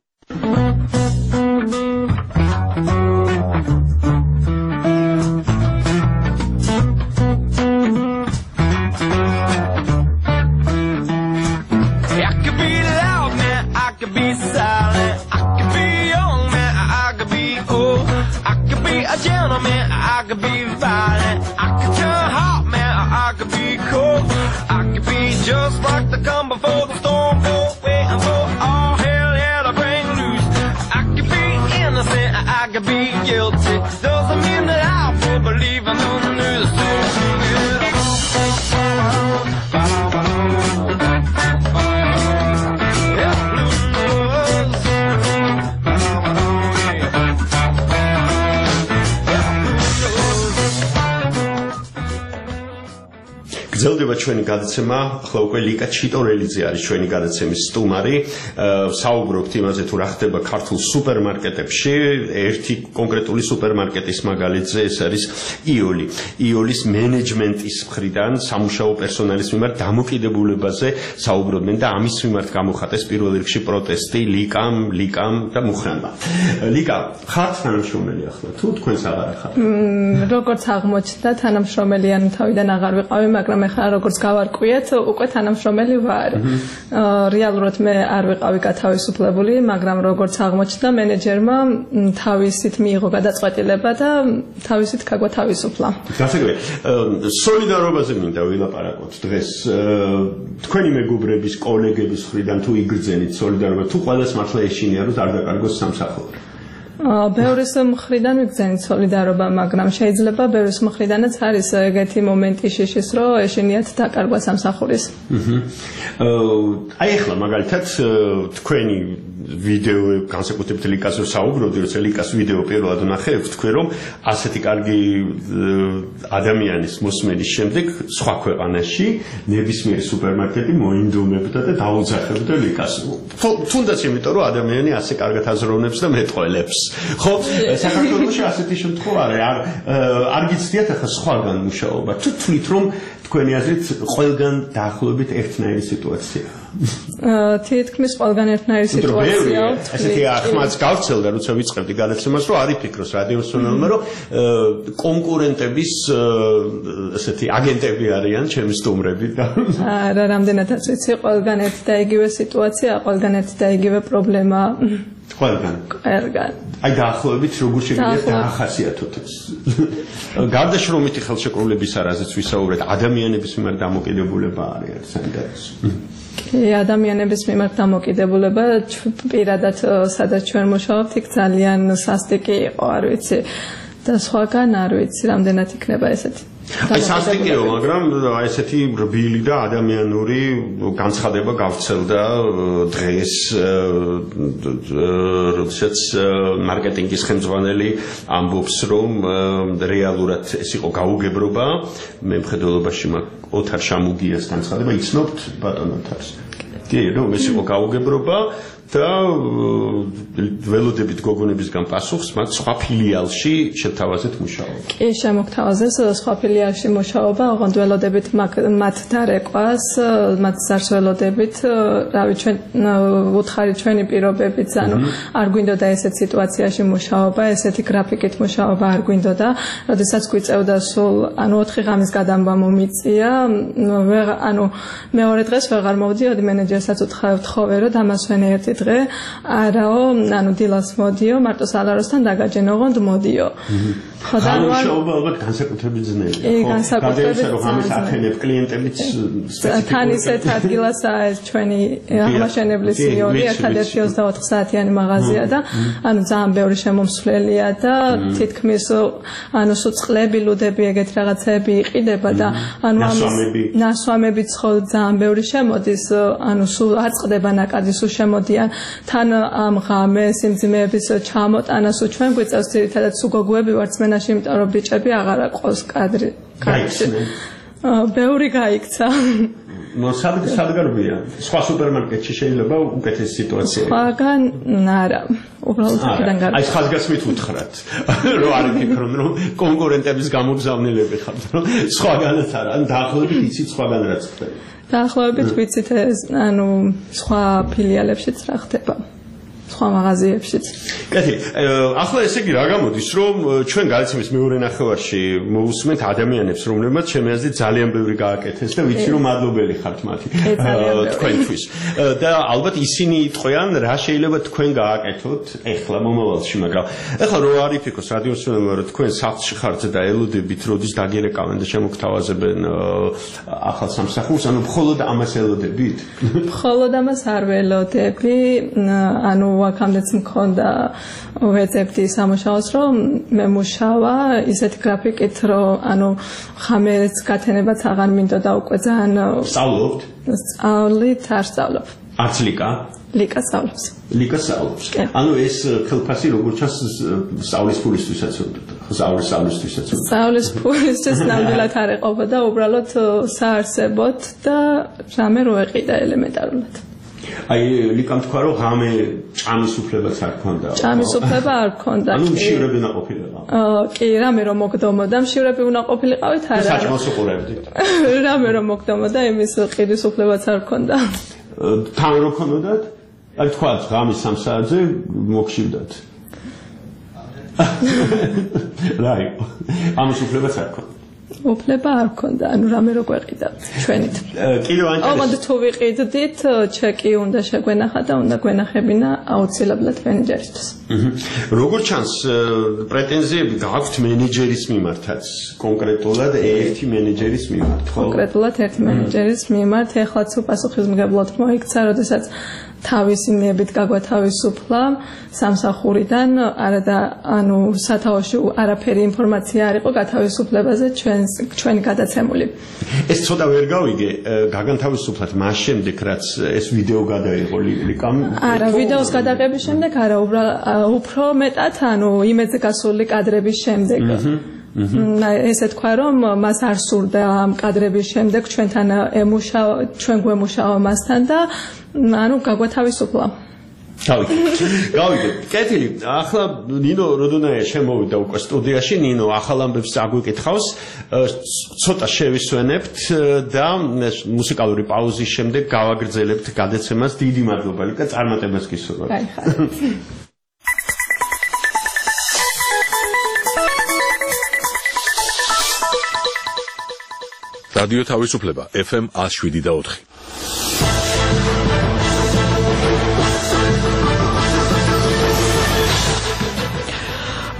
Just like the come before the storm, go waiting for all hell, yeah, to bring loose. I could be innocent, I could be guilty. Doesn't mean that I will believe in the news. გრძელდება ჩვენი გადაცემა, ახლა უკვე ლიკა ჩიტორელიძე არის ჩვენი გადაცემის სტუმარი. საუბრობთ იმაზე თუ რა ხდება ქართულ სუპერმარკეტებში, ერთი კონკრეტული სუპერმარკეტის მაგალითზე ეს არის იოლი. იოლის მენეჯმენტის მხრიდან სამუშაო პერსონალის მიმართ დამოკიდებულებაზე საუბრობდნენ და ამის მიმართ გამოხატეს პირველ რიგში პროტესტი ლიკამ, ლიკამ და მუხრანმა. ლიკა, ხართ თანამშრომელი ახლა თუ თქვენს აღარ ხართ? როგორც აღმოჩნდა, თანამშრომელიანი თავიდან აღარ ვიყავი, მაგრამ ახლა როგორც გავარკვიეთ, უკვე თანამშრომელი ვარ. რეალურად მე არ ვიყავი გათავისუფლებული, მაგრამ როგორც აღმოჩნდა, მენეჯერმა თავისით მიიღო გადაწყვეტილება და თავისით გაგვათავისუფლა. გასაგებია, სოლიდარობაზე მინდა ვილაპარაკოთ დღეს. თქვენი მეგობრების, კოლეგების მხრიდან თუ იგრძენით სოლიდარობა, თუ ყველას მართლა ეშინია რომ არ დაკარგოს სამსახური? ბევრის მხრიდან ვიგზენით სოლიდარობა, მაგრამ შეიძლება ბევრის მხრიდანაც არის ეგეთი მომენტი შიშის, რომ ეშინიათ დაკარგვა სამსახურის. აი ახლა მაგალითად თქვენი ვიდეო განსაკუთრებით ლიკას რო საუბრობდი, როცა ლიკას ვიდეო პირველად ვნახე, ვთქვი რომ ასეთი კარგი ადამიანის მოსმენის შემდეგ სხვა ქვეყანაში ნებისმიერი სუპერმარკეტი მოინდომებდა და დაუძახებდა ლიკას. თუნდაც იმიტომ რომ ადამიანი ასე კარგად აზროვნებს და მეტყველებს. ხო, საქართველოში ასეთი შემთხვევა არ არ გიცდიათ ახლა სხვაგან მუშაობა. თუ თვლით რომ თქვენი აზრით ყველგან დაახლოებით ერთნაირი სიტუაცია. თითქმის ყველგან ერთნაირი სიტუაციაა. ასეთი ახმაც გავრცელდა, როცა ვიწყებდი გადაცემას, რომ არ იფიქროს რადიოსმენელმა, რომ კონკურენტების ასეთი აგენტები არიან ჩემი სტუმრები და არა, რამდენადაც ვიცი, ყველგან ერთი და იგივე სიტუაციაა, ყველგან ერთი და იგივე პრობლემაა. ყველგან. ყველგან. აი დაახლოებით როგორ შეგვიძლია დაახასიათოთ ეს. გარდა შრომითი ხელშეკრულების არაზეც ვისაუბრეთ, ადამიანების მიმართ დამოკიდებულება არის საინტერესო. კი, ადამიანების მიმართ დამოკიდებულება პირადად სადაც ჩვენ მუშაობთ, იქ ძალიან სასტიკი იყო, არ ვიცი. და სხვაგან არ ვიცი, რამდენად იქნება ესეთი. აი სასტიკიო, მაგრამ აი ესეთი რბილი და ადამიანური განცხადება გავცელდა დღეს, როდესაც მარკეტინგის ხელმძღვანელი ამბობს, რომ რეალურად ეს იყო გაუგებრობა, მე მხედველობაში მაგ ოთარ შამუგიას განცხადება იცნობთ ბატონ ოთარს. კი, რომ ეს იყო გაუგებრობა და ველოდებით გოგონებისგან პასუხს მათ სხვა ფილიალში შეთავაზეთ მუშაობა. კი, შემოგთავაზეს სხვა ფილიალში მუშაობა, ოღონდ ველოდებით მათ დარეკვას, მათ სარსველოდებით, რავი, ჩვენ უთხარი ჩვენი პირობებით, ანუ არ გვინდოდა ესეთ სიტუაციაში მუშაობა, ესეთი გრაფიკით მუშაობა არ გვინდოდა, როდესაც გვიწევდა სულ, ანუ ოთხი ღამის გადამვა მომიწია, ანუ მეორე დღეს ვეღარ მოვდიოდი, მენეჯერსაც ვთხოვე, რომ დამასვენე ერთი დღე, არაო, ანუ დილას მოდიო, მარტო სალაროსთან დაგაჯენ, ოღონდ მოდიო. ხო და მუშაობა ალბათ განსაკუთრებით ძნელია. კი, განსაკუთრებით რომ ამის ახენებ კლიენტებიც სპეციფიკური. თან ისეთ ადგილასაა ეს ჩვენი აღმაშენებლის სინიორი, ერთადერთი ოცდაოთხ საათიანი მაღაზია და ანუ ძალიან ბევრი შემომსვლელია და თითქმის ანუ სულ წყლები, ლუდები, ეგეთ რაღაცები იყიდება და ანუ ამის ნასვამებიც ხო ძალიან ბევრი შემოდის, ანუ სულ არ წყდება ნაკადი, სულ შემოდიან თან ამ ღამეს სიმძიმეების ჩამოტანა სულ ჩვენ გვიწევს ძირითადად სულ გოგოები ვართ მენაში, იმიტომ რომ ბიჭები აღარ აყავს კადრი. ბევრი გაიქცა. ნუ სად სადგარბია? სხვა სუპერმარკეტში შეიძლება უკეთესი სიტუაცია. სხვაგან არა. უბრალოდ აქედან გარდა. აი ხაზგასმით უთხრათ. რომ არ იფიქრონ რომ კონკურენტების გამოგზავნილები ხართ, რომ სხვაგანაც არა. ან დაახლოებით იცით სხვაგან რაც ხდება. დაახლოებით ვიცით ეს, ანუ სხვა ფილიალებშიც რა ხდება. სხვა მაღაზიებშიც. კეთილი. ახლა ესე იგი რა გამოდის, რომ ჩვენ გადაცემის მეორე ნახევარში მოусმენთ ადამიანებს, რომლებმაც ჩემი აზრით ძალიან ბევრი გააკეთეს და ვიცი რომ მადლობელი ხართ მათი თქვენთვის. და ალბათ ისინი იტყვიან, რა შეიძლება თქვენ გააკეთოთ ეხლა მომავალში, მაგრამ ეხლა რო არ იფიქროს რადიოსმენელმა, რომ თქვენ სახლში ხართ და ელოდებით, როდის დაგერეკავენ და შემოგთავაზებენ ახალ სამსახურს, ანუ მხოლოდ ამას ელოდებით? მხოლოდ ამას არ ველოდები, ანუ აქამდეც მქონდა ვეძებდი სამუშაოს, რომ მე მუშავა ისეთი გრაფიკით, რომ ანუ ხამეც გათენებაც აღარ მინდოდა უკვე ძალიან სწავლობთ? სწავლით არ სწავლობ. არც ლიკა? ლიკა სწავლობს. ლიკა სწავლობს. ანუ ეს ხელფასი როგორც ჩანს სწავლის ფულისთვისაც სწავლის სწავლისთვისაც. სწავლის ფულისთვის ნამდვილად არ ეყოფოდა, უბრალოდ საარსებოდ და რამე რო ეყიდა ელემენტარულად. აი ლიკამ თქვა რომ ღამე ჭამის უფლებაც არ ქონდა. ჭამის უფლება არ ქონდა. ანუ მშივრები უნდა ყოფილიყო. აა კი, რამე რომ მოგდომოდა, მშივრები უნდა ყოფილიყავით არა. საჭმელს უყურებდით. რამე რომ მოგდომოდა, იმის ყიდის უფლებაც არ ქონდა. თან რო ქონოდათ? აი თქვა ღამის სამ საათზე მოგშივდათ. რაი. ამის უფლებაც არ ქონდა. უფლება არ ქონდა, ანუ რამე რო გვეყიდა ჩვენით. კიდევ ანჭა. ოღონდ თუ ვიყიდდით, ჩეკი უნდა შეგვენახა და უნდა გვენახებინა აუცილებლად მენეჯერისთვის. როგორ ჩანს პრეტენზიები გააქვთ მენეჯერის მიმართაც, კონკრეტულად ერთი მენეჯერის მიმართ, ხო? კონკრეტულად ერთი მენეჯერის მიმართ, ეხლაც უპასუხისმგებლად მოიქცა, როდესაც თავისი ნებით გაგვათავისუფლა სამსახურიდან, არა და ანუ სათაოში არაფერი ინფორმაცია არ იყო გათავისუფლებაზე ჩვენ ჩვენი გადაცემული. ეს ცოტა ვერ გავიგე, გაგანთავისუფლათ მას შემდეგ, რაც ეს ვიდეო გადაიღო ლიკამ? არა, ვიდეოს გადაღების შემდეგ არა, უფრო მეტად, ანუ იმედზე გასული კადრების შემდეგ. ესე თქვა რომ მას არ სურდა ამ კადრების შემდეგ ჩვენთან ემუშავა, ჩვენ გვემუშავა მასთან და ანუ გაგვათავისუფლა. გავიგე. გავიგე. კეთილი, ახლა ნინო როდონაია შემოვიდა უკვე სტუდიაში, ნინო ახალ ამბებს აგვიკითხავს, ცოტა შევისვენებთ და მუსიკალური პაუზის შემდეგ გავაგრძელებთ გადაცემას. დიდი მადლობა ლიკა, წარმატებას გისურვებთ. რადიო თავისუფლება ეფ ემ one oh seven და four.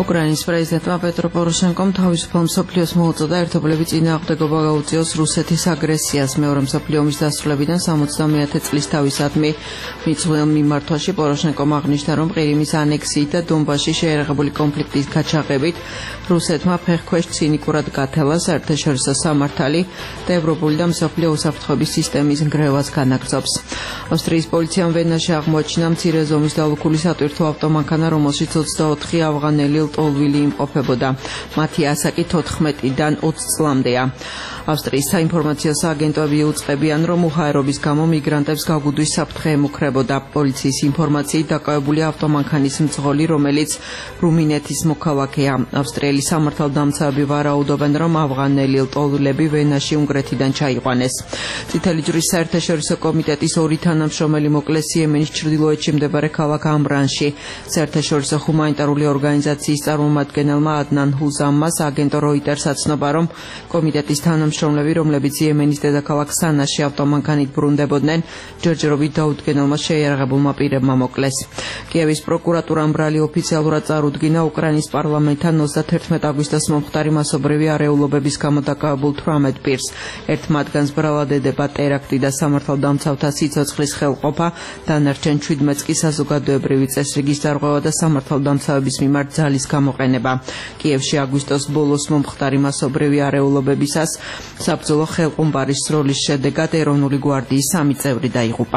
უკრაინის პრეზიდენტმა პეტრო პოროშენკომ თავისუფალ მსოფლიოს მოუწოდა ერთობლივი წინააღმდეგობა გაუწიოს რუსეთის აგრესიას. მეორე მსოფლიო ომის დასრულებიდან სამოცდამეათე წლის თავისადმი მიწველ მიმართვაში პოროშენკომ აღნიშნა, რომ ყირიმის ანექსიით და დონბასში შეერაღებული კონფლიქტის გაჩაღებით რუსეთმა ფეხქვეშ ცინიკურად გათელა საერთაშორისო სამართალი და ევროპული და მსოფლიო უსაფრთხოების სისტემის ნგრევას განაგრძობს. ავსტრიის პოლიციამ ვენაში აღმოაჩინა მცირე ზომის დალუქული სატვირთო ავტომანქანა, რომელშიც ოცდაოთხი ავღანელი ლტოლვილი იმყოფებოდა. მათი ასაკი თოთხმეტიდან ოცი წლამდეა. ავსტრიის საინფორმაციო სააგენტოები უწყებიან, რომ უხაერობის გამო მიგრანტებს გაგუდვის საფრთხე ემუქრებოდა. პოლიციის ინფორმაციით დაკავებული ავტომანქანის მძღოლი, რომელიც რუმინეთის მოქალაქეა. ავსტრიელი სამართალდამცავები ვარაუდობენ, რომ ავღანელი ლტოლვილები ვენაში უნგრეთიდან ჩაიყვანეს. წითელი ჯვრის საერთაშორისო კომიტეტის ორი თანამშრომელი მოკლეს იემენის ჩრდილოეთში მდებარე ქალაქ ამრანში. საერთაშორისო ჰუმანიტარული ორგანიზაციის წარმომადგენელმა ადნან ჰუზამმას აგენტო როიტერს აცნობა, რომ კომიტეტის თანამშრომლები, რომლებიც იემენის დედაქალაქ სანაში ავტომანქანით ბრუნდებოდნენ, ჯერჯერობით დაუდგენელმა შეიარაღებულმა პირებმა მოკლეს. კიევის პროკურატურამ ბრალი ოფიციალურად წარუდგინა უკრაინის პარლამენტთან ოცდაათერთმეტ აგვისტოს მომხდარი მასობრივი არეულობების გამო დაკავებულ თვრამეტ პირს. ერთ მათგანს ბრალად ედება ტერაქტი და სამართალდამცავთა სიცოცხლის ხელყოფა, დანარჩენ ჩვიდმეტს კი საზოგადოებრივი წესრიგის დარღვევა და სამართალდამცავების მიმართ ძალის გამოყენება. კიევში აგვისტოს ბოლოს მომხდარი მასობრივი არეულობებისას საბრძოლო ხელყუმბარის სროლის შედეგად ეროვნული გვარდიის სამი წევრი დაიღუპა.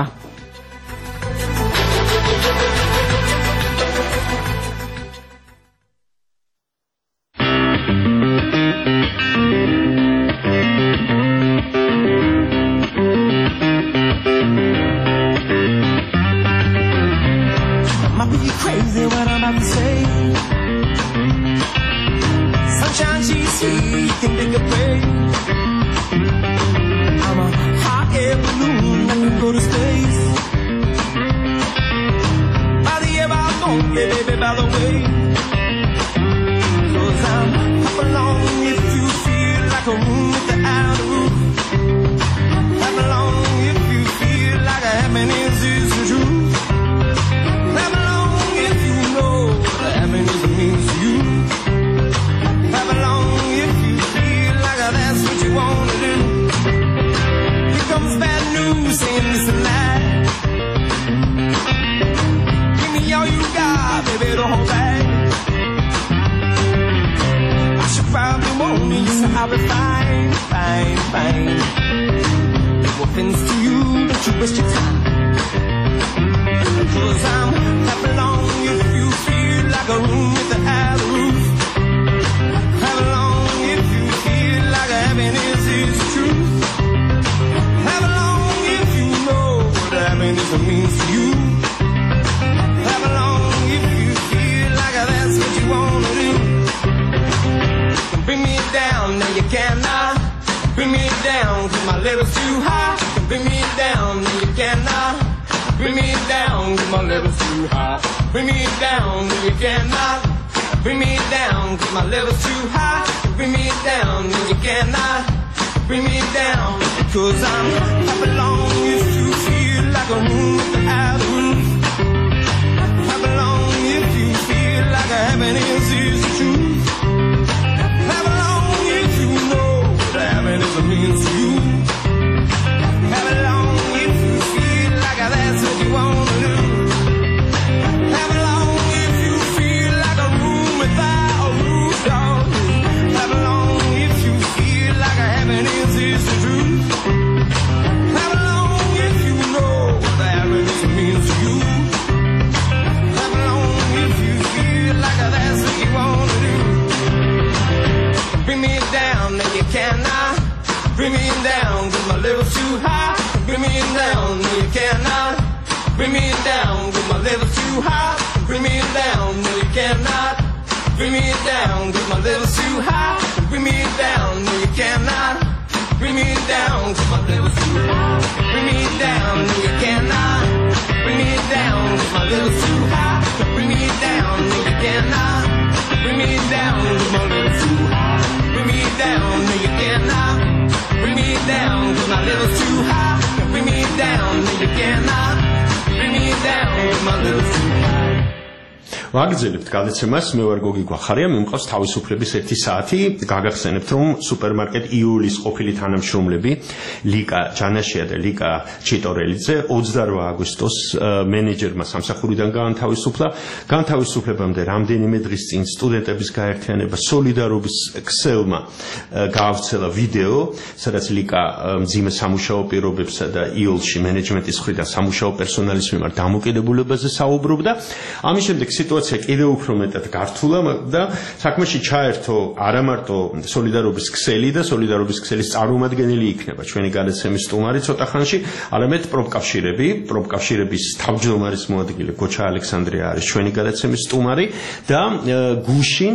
ვაგრძელებთ გადაცემას, მე ვარ გოგი გვახარია, მე მყავს თავისუფლების ერთი საათი. გაგახსენებთ, რომ სუპერმარკეტ იულის ყოფილი თანამშრომლები ლიკა ჯანაშია და ლიკა ჩიტორელიძე ოცდაორ აგვისტოს მენეჯერმა სამსახურიდან გაანთავისუფლა. განთავისუფლებამდე რამდენიმე დღის წინ სტუდენტების გაერთიანება სოლიდარობის ქსელმა გაავრცელა ვიდეო, სადაც ლიკა მძიმე სამუშაო პირობებსა და იულში მენეჯმენტის მხრიდან სამუშაო პერსონალის მიმართ დამოკიდებულებაზე საუბრობდა. ამის შემდეგ სიტუაცია კიდევ უფრო მეტად გართულა და საქმეში ჩაერთო არა მარტო სოლიდარობის ქსელი და სოლიდარობის ქსელის წარმომადგენელი იქნება ჩვენი გადაცემის სტუმარი ცოტა ხანში, არამედ პროფკავშირები, პროფკავშირების თავმჯდომარის მოადგილე გოჩა ალექსანდრია არის ჩვენი გადაცემის სტუმარი და გუშინ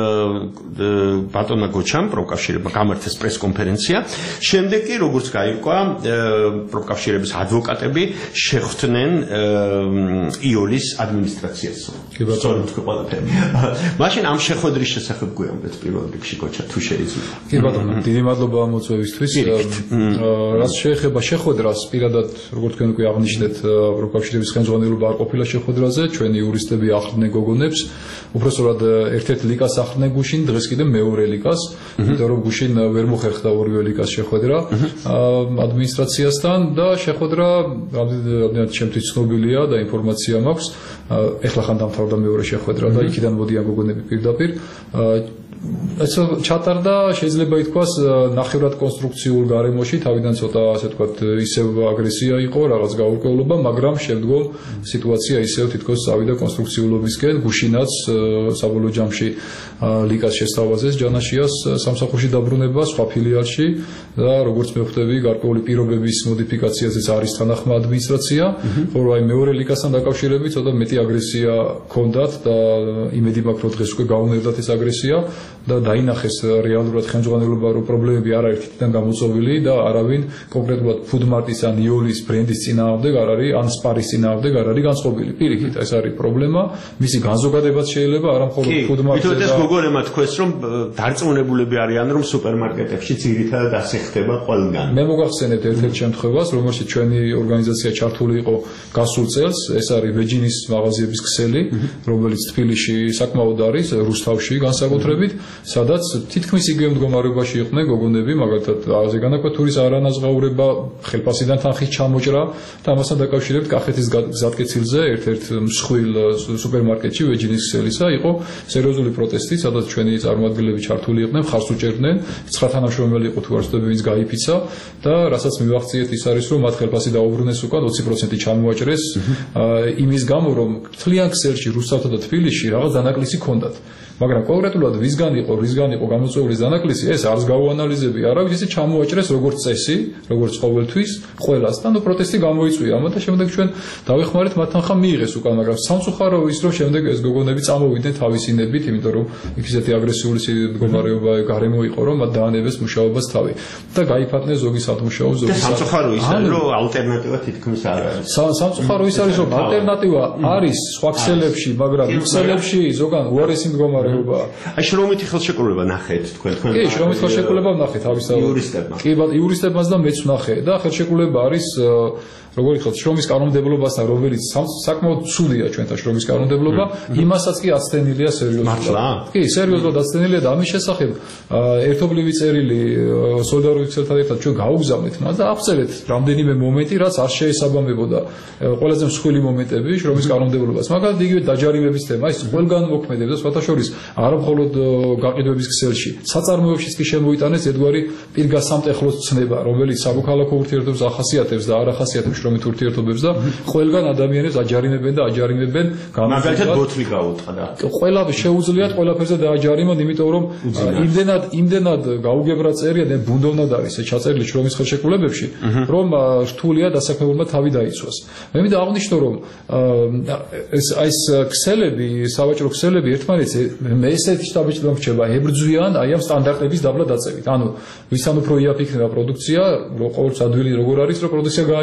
ბატონმა გოჩამ პროფკავშირებმა გამართეს პრესკონფერენცია. შემდეგ კი როგორც გაირკვა, პროფკავშირების ადვოკატები შეხვდნენ იოლის ადმინისტრაციას. კი ბატონო, თქვი ყველაფერი. მაშინ ამ შეხვედრის შესახებ გვიამბეთ პირველ რიგში გოჩა, თუ შეიძლება. კი ბატონო, დიდი მადლობა ამ მოწვევისთვის. რაც შეეხება შეხვედრას, პირადად როგორც თქვენ უკვე აღნიშნეთ, პროფკავშირების ხელმძღვანელობა არ ყოფილა შეხვედრაზე, ჩვენი იურისტები ახლდნენ გოგონებს, უბრალოდ ერთ-ერთ ლიკას ახლდნენ გუშინ, დღეს კიდე მეორე ლიკას, იმიტომ რომ გუშინ ვერ მოხერხდა ორივე ლიკას შეხვედრა ადმინისტრაციასთან და შეხვედრა რამდენად ჩემთვის ცნობილია და ინფორმაცია მაქვს, ეხლა ხან დამთავრდა მეორე შეხვედრა და იქიდან მოდიან გოგონები პირდაპირ. ასე ჩატარდა, შეიძლება ითქვას, ნახევრად კონსტრუქციულ გარემოში, თავიდან ცოტა ასე ვთქვათ, ისევ აგრესია იყო, რაღაც გაურკვევლობა, მაგრამ შემდგომ სიტუაცია ისევ თითქოს წავიდა კონსტრუქციულობისკენ, გუშინაც საბოლოო ჯამში ლიკას შესთავაზეს ჯანაშიას სამსახურში დაბრუნება სხვა ფილიალში და როგორც მე ხვდები, გარკვეული პირობების მოდიფიკაციაზეც არის თანახმა ადმინისტრაცია, ხოლო აი მეორე ლიკასთან დაკავშირებით ცოტა მეტი აგრესია ჰქონდათ და იმედი მაქვს, რომ დღეს უკვე გაუნერდათ ეს აგრესია და დაინახეს რეალურად ხელმძღვანელობა, რომ პრობლემები არაერთიდან გამოწვეული და არავინ კონკრეტულად ფუდმარტის ან იოლის ბრენდის წინააღმდეგ არ არის, ან სპარის წინააღმდეგ არ არის განწყობილი. პირიქით, ეს არის პრობლემა, მისი განზოგადებაც შეიძლება არა მხოლოდ ფუდმარტზე და გოგონებმა თქვეს, რომ დარწმუნებულები არიან, რომ სუპერმარკეტებში ძირითადად ასე ხდება ყველგან. მე მოგახსენებთ ერთ-ერთ შემთხვევას, რომელშიც ჩვენი ორგანიზაცია ჩართული იყო გასულ წელს, ეს არის ვეჯინის მაღაზიების ქსელი, რომელიც თბილისში საკმაოდ არის, რუსთავში განსაკუთრებით, სადაც თითქმის იგივე მდგომარეობაში იყვნენ გოგონები, მაგალითად, აზრი განაკვეთურის არანაზღაურება, ხელფასიდან თანხის ჩამოჭრა და ამასთან დაკავშირებით კახეთის გზატკეცილზე ერთ-ერთ მსხვილ სუპერმარკეტში ვეჯინის ქსელისა იყო სერიოზული პროტესტი, სადაც ჩვენი წარმომადგენლები ჩართული იყვნენ, მხარს უჭერდნენ, ცხრა თანამშრომელი იყო თუ არ ვცდები, ვინც გაიფიცა და რასაც მივახციეთ ის არის, რომ მათ ხელფასი დაუბრუნეს უკან ოცი პროცენტი ჩამოაჭრეს იმის გამო, რომ მთლიან ქსელში რუსთავსა და თბილისში რაღაც დანაკლისი ჰქონდათ. მაგრამ კონკრეტულად ვისგან იყო, ვისგან იყო გამოწვეული დანაკლისი, ეს არც გავუანალიზებია, არავის ისე ჩამოაჭრეს როგორც წესი, როგორც ყოველთვის, ყველას და ნუ პროტესტი გამოიწვია ამათ და შემდეგ ჩვენ დავეხმარეთ მათ თანხა მიიღეს უკან, მაგრამ სამწუხარო ის რომ შემდეგ ეს გოგონები წამოვიდნენ თავისინებით, იმიტომ რომ იქ ისეთი აგრესიული მდგომარეობა გარემო იყო, რომ მათ დაანებეს მუშაობას თავი და გაიფათნეს ზოგი სათმუშაო ზოგი. სამწუხარო ის არის, რომ ალტერნატივა თითქმის არ არის. სამწუხარო ის არის, რომ ალტერნატივა არის სხვა ქსელებში, მაგრამ იმ ქსელებში ზოგან უარესი მდგომარეობა. აი შრომითი ხელშეკრულება ნახეთ თქვენ თქვენ. კი, შრომითი ხელშეკრულება ნახეთ თავისთავად. იურისტებმა. კი, იურისტებმაც და მეც ვნახე და ხელშეკრულება არის როგორ იხოთ შრომის კანონმდებლობასთან, რომელიც საკმაოდ ცუდია ჩვენთან შრომის კანონმდებლობა, იმასაც კი აცდენილია სერიოზულად. მართლა? კი, სერიოზულად აცდენილია და ამის შესახებ ერთობლივი წერილი სოლიდარობის ქსელთან ერთად ჩვენ გაუგზავნეთ მას და აღწერეთ რამდენიმე მომენტი, რაც არ შეესაბამებოდა ყველაზე მსხვილი მომენტები შრომის კანონმდებლობას. მაგალითად, იგივე დაჯარიმების თემა, ის ყველგან მოქმედებს და სხვათა შორის არა მხოლოდ გაყიდვების ქსელში, საწარმოებშიც კი შემოიტანეს ერთგვარი პირგასამტეხლოს ცნება, რომელიც სამოქალაქო ურთიერთობებს ახასიათებს და არ ახასიათებს შრომით ურთიერთობებს და ყველგან ადამიანებს აჯარიმებენ და აჯარიმებენ მაგალითად ბოთლი გაუტყდა. ყველა შეუძლიათ ყველაფერზე დააჯარიმონ, იმიტომ რომ იმდენად იმდენად გაუგებრა წერია და ბუნდოვნად არის ეს ჩაწერილი შრომის ხელშეკრულებებში, რომ რთულია დასაქმებულმა თავი დაიცვას. მე მინდა აღვნიშნო, რომ ეს ეს ქსელები, სავაჭრო ქსელები ერთმანეთს ესეთი შტაბეჭდვა რჩება, ებრძვიან აი ამ სტანდარტების დაბლა დაწევით. ანუ ვისთან უფრო იაფი იქნება პროდუქცია, ყოველთვის ადვილი როგორ არის, რომ პროდუქცია გააიაფო,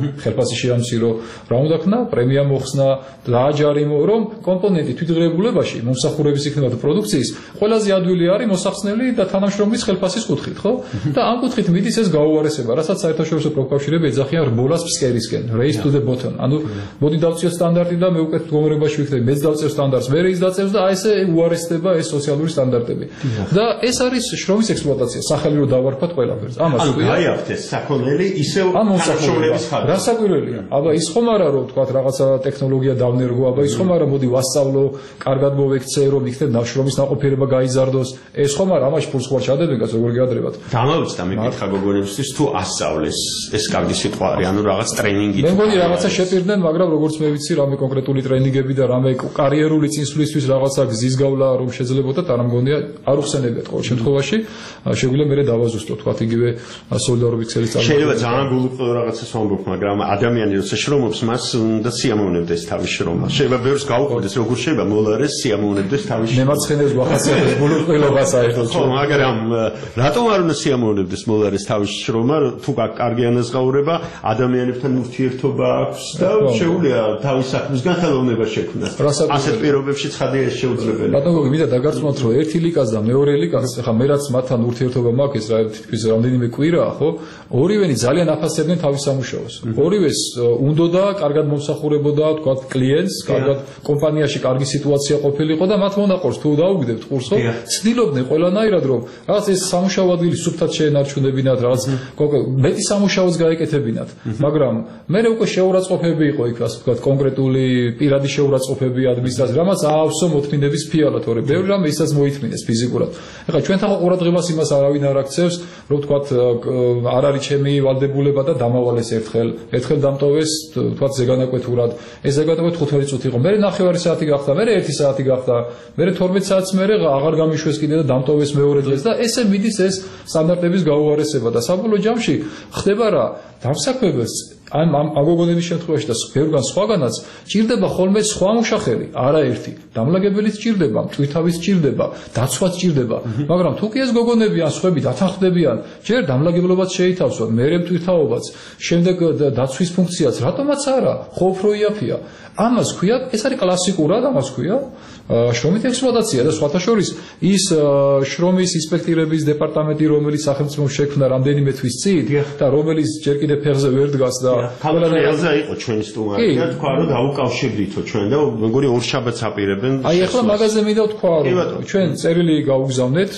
ხელფასი შეამცირო, რა უნდა ქნა, პრემია მოხსნა, დააჯარიმო, რომ კომპონენტი თვითღირებულებაში მომსახურების იქნება თუ პროდუქციის ყველაზე ადვილი არის მოსახსნელი და თანამშრომლის ხელფასის კუთხით, ხო? და ამ კუთხით მიდის ეს გაუარესება, რასაც საერთაშორისო პროფკავშირები ეძახიან რბოლას ფსკერისკენ, race to the bottom. ანუ მოდი დავწიოთ სტანდარტი და მე უკვე მდგომარეობაში ვიქნები, მეც დავწევ სტანდარტს, მე ის დაწევს და აი ესე უარესდება ეს სოციალური სტანდარტები. და ეს არის შრომის ექსპლუატაცია, სახელი რომ დავარქვათ ყველაფერს. ამას ვთქვია. ანუ გაიაფთეს საქონელი ისევ თანამშრომლების ხარჯზე. რა საკვირველია? აბა ის ხომ არა რომ თქვა რაღაცა ტექნოლოგია დავნერგო, აბა ის ხომ არა მოდი ვასწავლო, კარგად მოვექცე, რომ იქნებ ნაშრომის ნაყოფიერება გაიზარდოს. ეს ხომ არა ამაში ფულს ხوار ჩადებენ, კაც როგორ გიადრებათ. დამავიწყდა მეკითხა გოგონებისთვის თუ ასწავლეს ეს კარგი სიტყვა არის, ანუ რაღაც ტრენინგი. მე მგონი რაღაცა შეპირდნენ, მაგრამ როგორც მე ვიცი, რამე კონკრეტული ტრენინგები და რამე კარიერული წინსვლისთვის რაღაცა გზის გავლა რომ შეძლებოდა, და რა მგონია არ უხსენებიათ ყოველ შემთხვევაში. შეგვიძლია მე დავაზუსტო თქვა იგივე სოლიდარობის ქსელის წარმოება. შეიძლება ძალიან გულუყო რაღაცას ვამბობ, მაგრამ ადამიანი როცა შრომობს, მას უნდა სიამოვნებდეს თავის შრომა. შეიძლება ბევრს გაუყვდეს, როგორ შეიძლება მოლარეს სიამოვნებდეს თავის შრომა. ნემაცხენებს ვახასიათებს გულუყილობა საერთოდ. ხო, მაგრამ რატომ არ უნდა სიამოვნებდეს მოლარეს თავის შრომა, თუ კარგი ანაზღაურება, ადამიანებთან ურთიერთობა აქვს და შეუძლია თავის საქმისგან ხელოვნება შექმნას. ასეთ პირობებში ცხადია ეს შეუძლებელი. ბატონო, მინდა დაგარწმუნოთ, რომ ერთი ლიკას და მეორე ლიკას, ახლა მე რაც მათთან ურთიერთობა მაქვს, ეს რა თითქმის რამდენიმე კვირაა, ხო? ორივენი ძალიან აფასებდნენ თავის სამუშაოს. ორივეს უნდოდა კარგად მომსახურებოდა, თქვა კლიენტს, კარგად კომპანიაში კარგი სიტუაცია ყოფილიყო და მათ მონაყორს თუ დაუგდებთ ყურს, ხო? ცდილობდნენ ყველანაირად, რომ რაღაც ეს სამუშაო ადგილი სუფთად შეენარჩუნებინათ, რაღაც მეტი სამუშაოც გაეკეთებინათ. მაგრამ მე უკვე შეურაცხყოფები იყო იქ, ასე ვთქვათ, კონკრეტული პირადი შეურაცხყოფები ადმინისტრაციის, რამაც აავსო მოთმინების ფიალა, თორე ბევრი რამე ისაც მოითმინეს ფიზიკურად. ეხლა ჩვენთან ხო ყურადღებას იმას არავინ არ აქცევს, რომ ვთქვათ, არ არის ჩემი ვალდებულება და დამავალეს ერთხელ, ერთხელ დამტოვეს, ვთქვათ, ზეგანაკვეთურად. ეს ზეგანაკვეთ ხუთმეტი წუთი იყო. მე ნახევარი საათი გახდა, მე ერთი საათი გახდა, მე თორმეტ საათს მე აღარ გამიშვეს კიდე და დამტოვეს მეორე დღეს და ესე მიდის ეს სტანდარტების გაუარესება და საბოლოო ჯამში ხდება რა, დამსაქმებელს ამ აგოგონების შემთხვევაში და ბევრგან სხვაგანაც ჭირდება ხოლმე სხვა მუშახელი, არაერთი. დამლაგებელიც ჭირდება, მტვირთავიც ჭირდება, დაცვაც ჭირდება, მაგრამ თუ კი ეს გოგონები ან სხვები დათანხმდებიან, ჯერ დამლაგებლობაც შეითავსონ, მერე მტვირთავობაც, შემდეგ დაცვის ფუნქციაც, რატომაც არა, ხო უფრო იაფია. ამას ქვია, ეს არის კლასიკურად, ამას ქვია შრომით ექსპლუატაცია და სხვათა შორის ის შრომის ინსპექტირების დეპარტამენტი, რომელიც სახელმწიფომ შექმნა რამდენიმე თვის წინ და რომელიც ჯერ კიდევ ფეხზე ვერ დგას და კალენდარზე იყო ჩვენი სტუმარი და თქვა რომ დაუკავშირდითო ჩვენ და მეგონი ორშაბათს აპირებენ. აი ახლა მაგაზე მინდა ვთქვა, რომ ჩვენ წერილი გაუგზავნეთ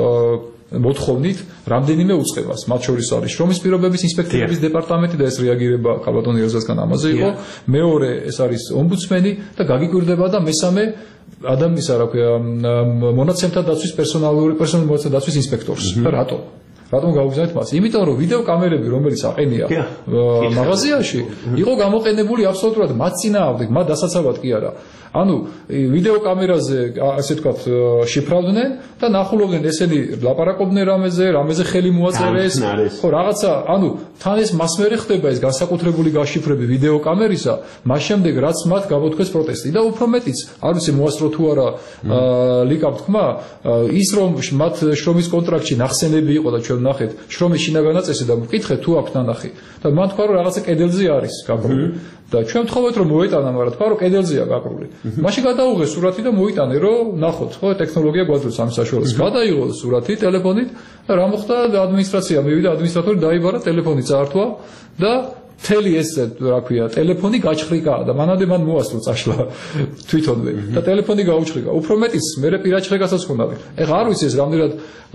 მოთხოვნით რამდენიმე უწყებას, მათ შორის არის შრომის პირობების ინსპექტორების დეპარტამენტი და ეს რეაგირება ქალბატონ ერზასგან ამაზე იყო, მეორე ეს არის ომბუდსმენი და გაგიკვირდება და მესამე ადამიანის რა ქვია მონაცემთა დაცვის პერსონალური პერსონალური მონაცემთა დაცვის ინსპექტორს. და რატო? რატომ გაუგზავნეთ მას? იმიტომ რომ ვიდეო კამერები, რომელიც აყენია მაღაზიაში, იყო გამოყენებული აბსოლუტურად მათ წინააღმდეგ, მათ დასაცავად კი არა. ანუ ვიდეო კამერაზე, ასე ვთქვათ, შიფრავდნენ და ნახულობდნენ ესენი ლაპარაკობდნენ რამეზე, რამეზე ხელი მოაწერეს. ხო, რაღაცა, ანუ თან ეს მას მერე ხდება ეს განსაკუთრებული გაშიფრები ვიდეო კამერისა, მას შემდეგ რაც მათ გამოთქვეს პროტესტი და უფრო მეტიც, არ ვიცი მოასწრო თუ არა ლიკამ თქმა, ის რომ მათ შრომის კონტრაქტში ნახსენები იყო და ჩვენ ნახეთ შრომის შინაგან აწესი და მკითხეთ თუ აქვს ნანახი. და მან თქვა რომ რაღაცა კედელზე არის გაკრული. და ჩვენ ვთხოვეთ რომ მოეტანა, მაგრამ თქვა რომ კედელზეა გაკრული. მაშინ გადაუღეს სურათი და მოიტანე რომ ნახოთ, ხო, ტექნოლოგია გვაძლევს ამ საშუალებას. გადაიღო სურათი ტელეფონით და რა მოხდა, ადმინისტრაცია მივიდა, ადმინისტრატორი დაიბარა, ტელეფონი წაართვა და მთელი ეს რა ქვია ტელეფონი გაჩხრიკა და მანამდე მან მოასწრო წაშლა თვითონვე და ტელეფონი გაუჩხრიკა. უფრო მეტიც მე პირად ჩხრიკასაც ხონდა. ეხლა არ ვიცი ეს რამდენად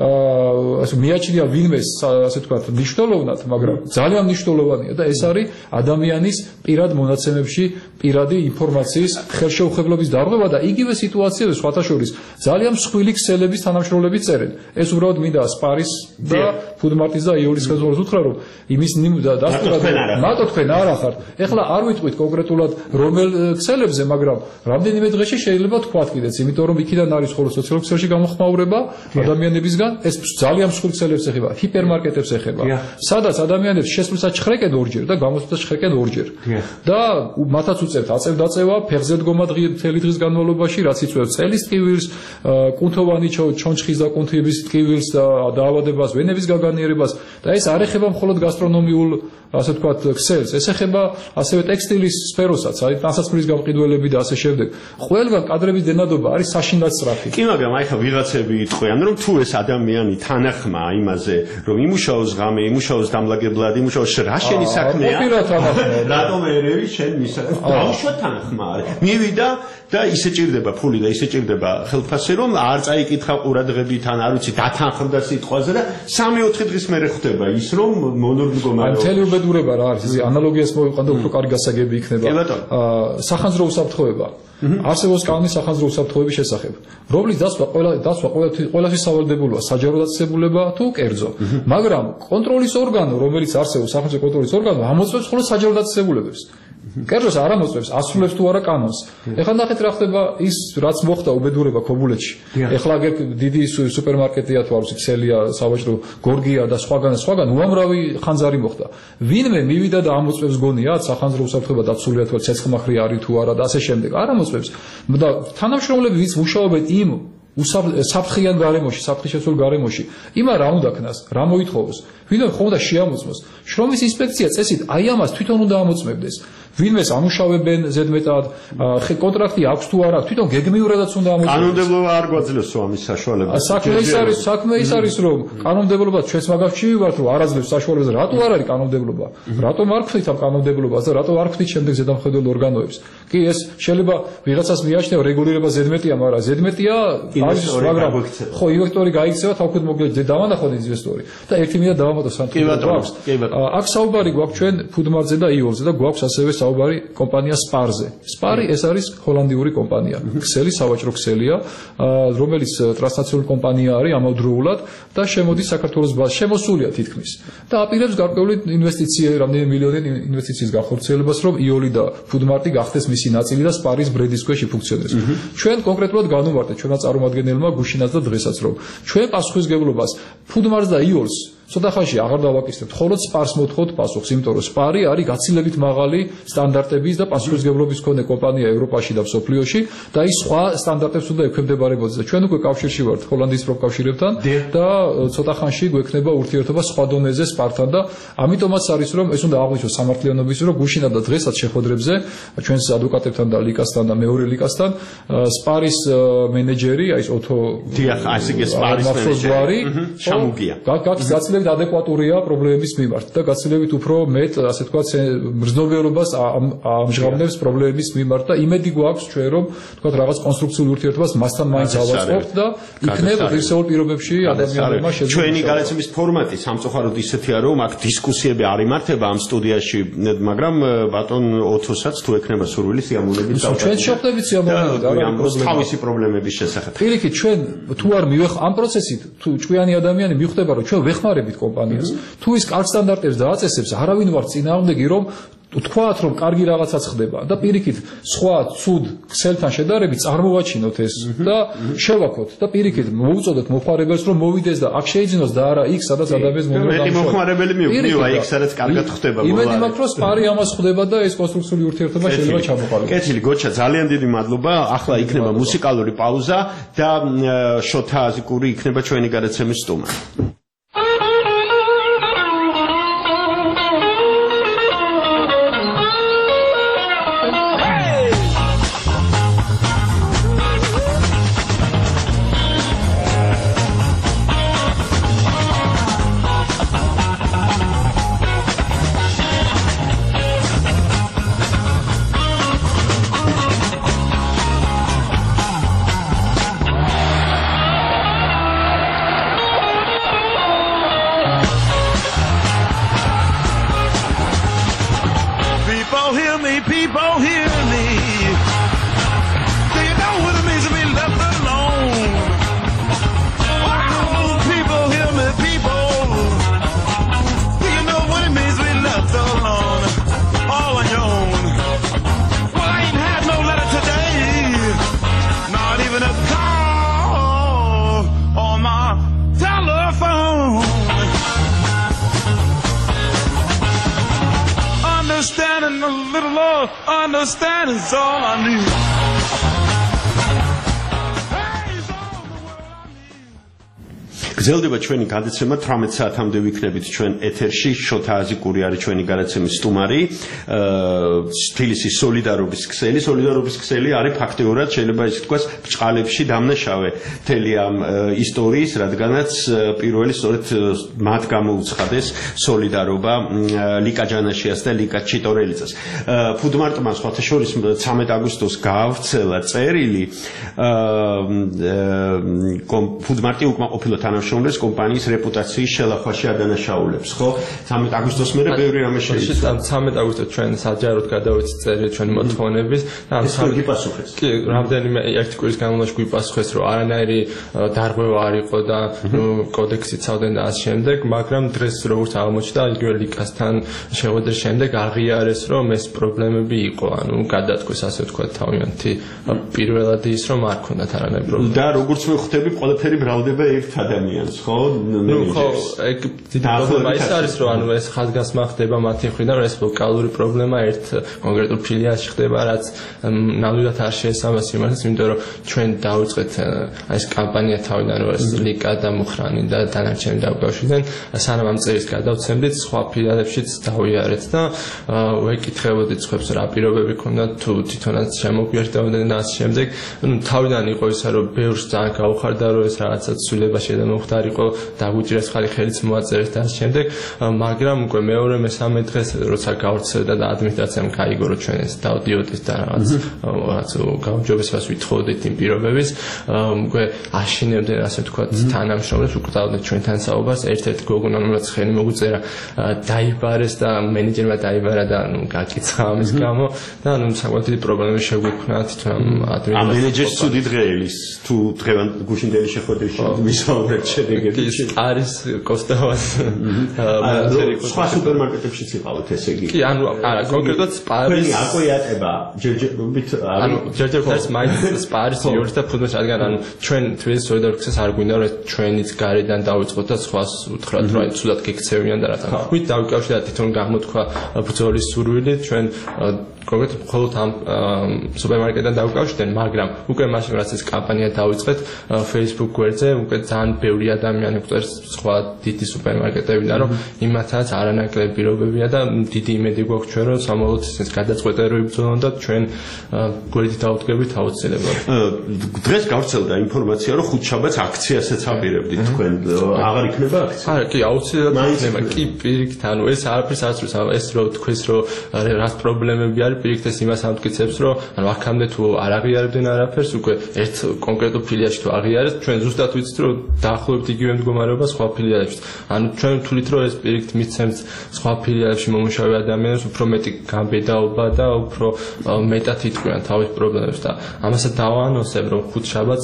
ასე მიაჩნია ვინმეს ასე ვთქვათ მნიშვნელოვნად, მაგრამ ძალიან მნიშვნელოვანია და ეს არის ადამიანის პირად მონაცემებში პირადი ინფორმაციის ხელშეუხებლობის დარღვევა და იგივე სიტუაციაზე სხვათა შორის ძალიან მსხვილი ქსელების თანამშრომლები წერენ. ეს უბრალოდ მინდა სპარის და ფუდმარტის და იოლის ხელმძღვანელს უთხრა რომ იმის დასტურად მარტო თქვენ არ ახართ. ეხლა არ ვიტყვით კონკრეტულად რომელ ქსელებზე, მაგრამ რამდენიმე დღეში შეიძლება თქვათ კიდეც, იმიტომ რომ იქიდან არის ხოლმე სოციალურ ქსელში გამოხმაურება ადამიანებისგან, ეს ძალიან მსხვილ ქსელებს ეხება, ჰიპერმარკეტებს ეხება, სადაც ადამიანებს შესვლისას ჩხრეკენ ორჯერ და გამოსვლისას ჩხრეკენ ორჯერ. და მათაც უწევთ აწევ-დაწევა, ფეხზე დგომა მთელი დღის განმავლობაში, რაც იწვევს წელის ტკივილს, კუნთოვანი ჩონჩხის და კუნთების ტკივილს და დაავადებას, ვენების გაგანიერებას და ეს არ ეხება მხოლოდ გასტრონომიულ, ასე ვთქვათ, ქსელს, ეს ეხება ასევე ტექსტილის სფეროსაც, აი ტანსაცმლის გამყიდველები და ასე შემდეგ. ყველგან კადრების დენადობა არის საშინლად სწრაფი. კი, მაგრამ აი ხა ვიღაცები იტყვიან, რომ თუ ეს ადამიანი თანახმა იმაზე, რომ იმუშაოს ღამე, იმუშაოს დამლაგებლად, იმუშაოს რა შენი საქმეა? რატომ ერევი შენ მისაკ? დაუშვათ თანახმა არის. მივიდა და ისე ჭირდება ფული და ისე ჭირდება ხელფასი, რომ არ წაიკითხა ყურადღებით ან არ ვიცი დათანხმდა სიტყვაზე და სამი-ოთხი დღის მერე ხდება ის, რომ მონორმდგომარეობა. აი მთელი უბედურება რა არის, ისე ანალოგიას მოვიყვან და უფრო კარგი გასაგები იქნება. სახანძრო უსაფრთხოება. არსებობს კანონი სახანძრო უსაფრთხოების შესახებ, რომლის დასვა ყველა დასვა ყველასთვის სავალდებულოა, საჯარო დაწესებულება თუ კერძო. მაგრამ კონტროლის ორგანო, რომელიც არსებობს სახელმწიფო კონტროლის ორგანო, ამოწმებს მხოლოდ საჯარო დაწესებულებებს. კერძოს არ ამოწმებს, ასრულებს თუ არა კანონს. ეხლა ნახეთ რა ხდება ის, რაც მოხდა უბედურება ქობულეთში. ეხლა აგერ დიდი სუპერმარკეტია თუ არ ვიცი, ქსელია, სავაჭრო, გორგია და სხვაგან სხვაგან უამრავი ხანძარი მოხდა. ვინმე მივიდა და ამოწმებს გონია, სახანძრო უსაფრთხოება დაცულია თუ ცეცხლმახვრი არის თუ არა და ასე შემდეგ. არ ამოწმებს. და თანამშრომლები ვინც მუშაობენ იმ საფრთხიან გარემოში, საფრთხეშეცვლილ გარემოში, იმა რა უნდა ქნას, რა მოითხოვოს, ვინმე ხომ და შეამოწმოს. შრომის ინსპექცია წესით აი ამას თვითონ უნდა ამოწმებდეს. ვინმეს ამუშავებენ ზედმეტად, კონტრაქტი აქვს თუ არა, თვითონ გეგმიურადაც უნდა ამოწმოს. კანონმდებლობა არ გვაძლევს ამის საშუალებას. საქმე ის არის, საქმე ის არის, რომ კანონმდებლობა ჩვენს მაგაში ვივართ, რომ არ აძლევს საშუალებას. რატო არ არის კანონმდებლობა? რატომ არ ხვდით ამ კანონმდებლობას და რატო არ ხვდით შემდეგ ზედამხედველ ორგანოებს? კი, ეს შეიძლება ვიღაცას მიაჩნია რეგულირება ზედმეტია, მაგრამ ზედმეტია არის, მაგრამ ხო, ინვესტორი გაიქცევა, თავქვთ მოგეთ დავანახოთ ინვესტორი და ერთი მინდა დავამატო სამწუხაროდ გვაქვს. აქ საუბარი გვაქვს ჩვენ ფუდმარზე და ი-ორზე და გვაქვს ასევე საუბარი კომპანია სპარზე. სპარი ეს არის ჰოლანდიური კომპანია. ქსელი სავაჭრო ქსელია, რომელიც ტრანსნაციონალური კომპანია არის ამავდროულად და შემოდის საქართველოს ბაზაში, შემოსულია თითქმის. და აპირებს გარკვეული ინვესტიცია, რამდენიმე მილიონი ინვესტიციის განხორციელებას, რომ ი-ორი და ფუდმარტი გახდეს მისი ნაწილი და სპარის ბრენდის ქვეშ იფუნქციონდეს. ჩვენ კონკრეტულად განვმარტეთ ჩვენმა წარმომადგენელმა გუშინაც და დღესაც, რომ ჩვენ პასუხისმგებლობას ფუდმარტს და ი-ორს ცოტა ხანში აღარ დავაკისრებთ, ხოლო სპარს მოთხოვთ პასუხს, იმიტომ რომ სპარი არის გაცილებით მაღალი სტანდარტების და პასუხისმგებლობის მქონე კომპანია ევროპაში და მსოფლიოში და ის სხვა სტანდარტებს უნდა ექვემდებარებოდეს და ჩვენ უკვე კავშირში ვართ ჰოლანდიის პროფკავშირებთან და ცოტა ხანში გვექნება ურთიერთობა სხვა დონეზე სპართან და ამიტომაც არის რომ ეს უნდა აღვნიშნოს სამართლიანობის რომ გუშინად და დღესაც შეხვედრებზე ჩვენს ადვოკატებთან და ლიკასთან და მეორე ლიკასთან სპარის მენეჯერი აი ეს ოთო დიახ ასე იგი სპარის მენეჯერი შამუგია გაცილებით ადეკვატურია პრობლემების მიმართ და გაცილებით უფრო მეტ ასე თქვა მგრძნობიარობას ამჟღავნებს პრობლემების მიმართ და იმედი გვაქვს ჩვენ რომ თქვა რაღაც კონსტრუქციულ ურთიერთობას მასთან მაინც ავაწყობთ და იქნებ ღირსეულ პირობებში ადამიანებმა შეძლო ჩვენი გადაცემის ფორმატი სამწუხაროდ ისეთია რომ აქ დისკუსიები არ იმართება ამ სტუდიაში მაგრამ ბატონ ოთოსაც თუ ექნება სურვილი სიამოვნებით დავწერთ ჩვენ შეხვდებით სიამოვნებით არა თავისი პრობლემების შესახებ პირიქით ჩვენ თუ არ მივეხ ამ პროცესით თუ ჭკვიანი ადამიანი მიხვდება რომ ჩვენ ვეხმარებით კომპანიას თუ ის კარგ სტანდარტებს დააწესებს არავინ ვარ წინააღმდეგი რომ თქვათ რომ კარგი რაღაცაც ხდება და პირიქით სხვა ცუდ ქსელთან შედარებით წარმოვაჩინოთ ეს და შევაქოთ და პირიქით მოუწოდოთ მოხმარებელს რომ მოვიდეს და აქ შეიძინოს და არა იქ სადაც ადამიანს მომდევნო მეტი მოხმარებელი მივიდა იქ სადაც კარგად ხდება იმედი მაქვს რომ სპარი ამას ხდება და ეს კონსტრუქციული ურთიერთობა შეიძლება ჩამოყალიბდეს კეთილი გოჩა ძალიან დიდი მადლობა ახლა იქნება მუსიკალური პაუზა და შოთა აზიკური იქნება ჩვენი გადაცემის სტუმარი Understand is all I need. გრძელდება ჩვენი გადაცემა თვრამეტ საათამდე ვიქნებით ჩვენ ეთერში. შოთა აზიკური არის ჩვენი გადაცემის სტუმარი. თბილისის სოლიდარობის ქსელი, სოლიდარობის ქსელი არის ფაქტიურად შეიძლება ისე თქვას ბჭყალებში დამნაშავე მთელი ამ ისტორიის, რადგანაც პირველი სწორედ მათ გამოუცხადეს სოლიდარობა ლიკა ჯანაშიას და ლიკა ჩიტორელიძეს. ფუდმარტმა სხვათა შორის ცამეტ აგვისტოს გაავრცელა წერილი ფუდმარტი უკმაყოფილო თანამშრომლებს კომპანიის რეპუტაციის შელახვაში ადანაშაულებს, ხო? ცამეტ აგვისტოს მერე ბევრი რამე შეიძლება. ცამეტ აგვისტოს ჩვენ საჯაროდ გადავეცით წერილი ჩვენი მოთხოვნების და ამ სამი პასუხეს. კი, რამდენიმე ერთი კვირის განმავლობაში გვიპასუხეს, რომ არანაირი დარღვევა არ იყო და კოდექსი ცავდნენ და ამ შემდეგ, მაგრამ დღეს როგორც აღმოჩნდა, იგივე ლიკასთან შეხვედრის შემდეგ აღიარეს, რომ ეს პრობლემები იყო, ანუ გადათქვეს ასე ვთქვათ თავიანთი პირველად ის რომ არ ქონდათ არანაირი პრობლემა. და როგორც მე ხვდები, ყველაფერი ბრალდება ერთ ადამიანს, ხო? ნუ ხო, ეგ დიდი პრობლემა ის არის, რომ ანუ ეს ხაზგასმა ხდება მათი მხრიდან, რომ ეს ლოკალური პრობლემა ერთ კონკრეტულ ფილიალში ხდება, რაც ნამდვილად არ შეესაბამება სიმართლეს, იმიტომ რომ ჩვენ დავიწყეთ ეს კამპანია თავიდან, რომ ეს ლიკა და მუხრანი და დანარჩენი დავკავშირდნენ, სანამ ამ წერილს გადავცემდით, სხვა ფილიალებშიც დავიარეთ და ვეკითხებოდით სხვებს რა პირობები ქონდათ, თუ თვითონაც შემოგვიერთდებოდნენ და ამ შემდეგ, ნუ თავიდან იყო ისა, რომ ბევრს ძალიან გაუხარდა, რომ ეს რაღაცა ცვლილება შემოხდარიყო, დაგვიჭირეს ხალი ხელიც მოაწერეს და ამ შემდეგ, მაგრამ უკვე მეორე მესამე დღეს როცა გავრცელდა და ადმინისტრაციამ გაიგო, რომ ჩვენ ეს დავდიოდით და რაღაც რაღაც გაუმჯობესებას ვითხოვდით იმ პირობების, უკვე აშინებდნენ ასე ვთქვათ თანამშრომლებს, უკრავდნენ ჩვენთან საუბარს, ერთ-ერთი გოგონა, რომელსაც ხელი მოგვიწერა, დაიბარეს და მენეჯერმა დაიბარა და ნუ გაკიცხა ამის გამო და ნუ საკმაოდ დიდი პრობლემები შეგვიქმნა თვითონ ადმინისტრაციამ. ამ მენეჯერს ცუდი დღეელის თუ დღევან გუშინდელი შეხვედრის ვისაუბრეთ შედეგები. არის კოსტავას სხვა სუპერმარკეტებშიც იყავით ესე იგი. კი, ანუ არა, კონკრეტულად სპარის თქვენი აკოიატება ჯერჯერობით ანუ ჯერჯერობით მაინც სპარის იურს და ფუტბოლს რადგან ანუ ჩვენ თბილისის სოლიდარობის არ გვინდა რომ ჩვენიც გარედან დავიწყოთ და სხვას უთხრათ რომ აი ცუდად გიქცევიან და რათა. ვით დავიკავშირდა თვითონ გამოთქვა ბრძოლის სურვილი ჩვენ კონკრეტულად მხოლოდ ამ სუპერმარკეტთან დავიკავშირდნენ, მაგრამ უკვე მაშინ რაც ეს კამპანია დავიწყეთ Facebook გვერდზე, უკვე ძალიან ბევრი ადამიანი გვწერს სხვა დიდი სუპერმარკეტებიდან, რომ იმათაც არანაკლები პირობებია და დიდი იმედი გვაქვს ჩვენ, რომ სამოვლოდ ეს გადაწყვეტილება იბრძოლონ და ჩვენ გვერდით დავუდგებით აუცილებლად. დღეს გავრცელდა ინფორმაცია, რომ ხუთშაბათს აქციასაც აპირებდით თქვენ. აღარ იქნება აქცია? არა, კი, აუცილებლად იქნება. კი, პირიქით, ანუ ეს არაფერს არ აცვლის, ეს რო თქვეს, რომ რას პრობლემები არის პირიქით ეს იმას ამტკიცებს, რომ ანუ აქამდე თუ არ აღიარებდნენ არაფერს, უკვე ერთ კონკრეტულ ფილიალში თუ აღიარეთ, ჩვენ ზუსტად ვიცით, რომ დაახლოებით იგივე მდგომარეობა სხვა ფილიალებში. ანუ ჩვენ ვთვლით, რომ ეს პირიქით მიცემს სხვა ფილიალებში მომუშავე ადამიანებს უფრო მეტი გამბედაობა და უფრო მეტად იტყვიან თავის პრობლემებს და ამასაც დავაანონსებ, რომ ხუთშაბათს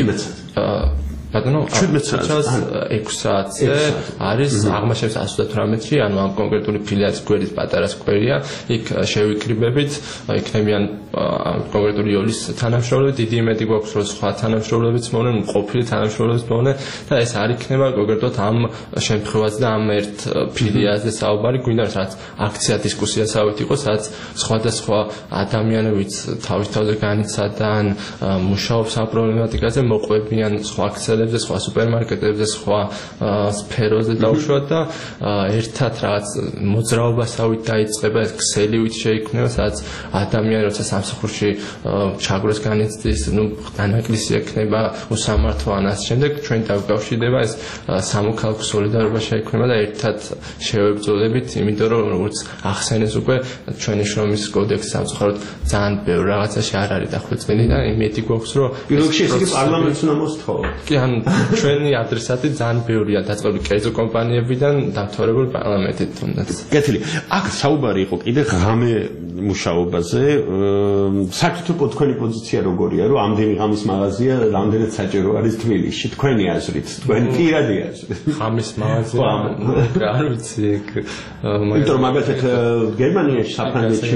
ბატონო ექვსი საათზე არის აღმაშენების ასი და თვრამეტში, ანუ ამ კონკრეტული ფილიალის გვერდის პატარა სკვერია, იქ შევიკრიბებით, იქნებიან კონკრეტული იოლის თანამშრომლები, დიდი იმედი გვაქვს, რომ სხვა თანამშრომლებიც მოვლენ, ყოფილი თანამშრომლებიც მოვლენ და ეს არ იქნება კონკრეტულად ამ შემთხვევაზე და ამ ერთ ფილიალზე საუბარი, გვინდა რაც აქცია დისკუსიასავით იყო, სადაც სხვადასხვა ადამიანებიც თავის თავზე განიცადან, მუშაობს ამ პრობლემატიკაზე, მოყვებიან სხვა აქციაზე სხვა სუპერმარკეტებზე, სხვა სფეროზე დავუშვათ და ერთად რაღაც მოძრაობასავით დაიწყება ეს ქსელივით შეიქმნება, სადაც ადამიანი როცა სამსახურში ჩაგვრეს განიცდის, ნუ დანაკლისი ექნება უსამართლო ან ამ შემდეგ ჩვენ დავკავშირდება ეს სამოქალაქო სოლიდარობა შეიქმნება და ერთად შევებრძოლებით, იმიტომ რომ როგორც ახსენეს უკვე ჩვენი შრომის კოდექსი სამწუხაროდ ძალიან ბევრ რაღაცაში არ არის დახვეწილი და იმედი გვაქვს, რომ პირველში ეს პარლამენტს უნდა მოსთხოვოთ. კი, ანუ ჩვენი ადრესატი ძალიან ბევრია დაწყებული კერძო კომპანიებიდან დამთავრებული პარლამენტით თუნდაც. კეთილი. აქ საუბარი იყო კიდე ღამე მუშაობაზე. საერთოდ თქვენი პოზიცია როგორია, რომ ამდენი ღამის მაღაზია რამდენად საჭირო არის თბილისში? თქვენი აზრით, თქვენი პირადი აზრით. ღამის მაღაზია? არ ვიცი, ეგ იმიტომ რომ მაგალითად გერმანიაში, საფრანგეთში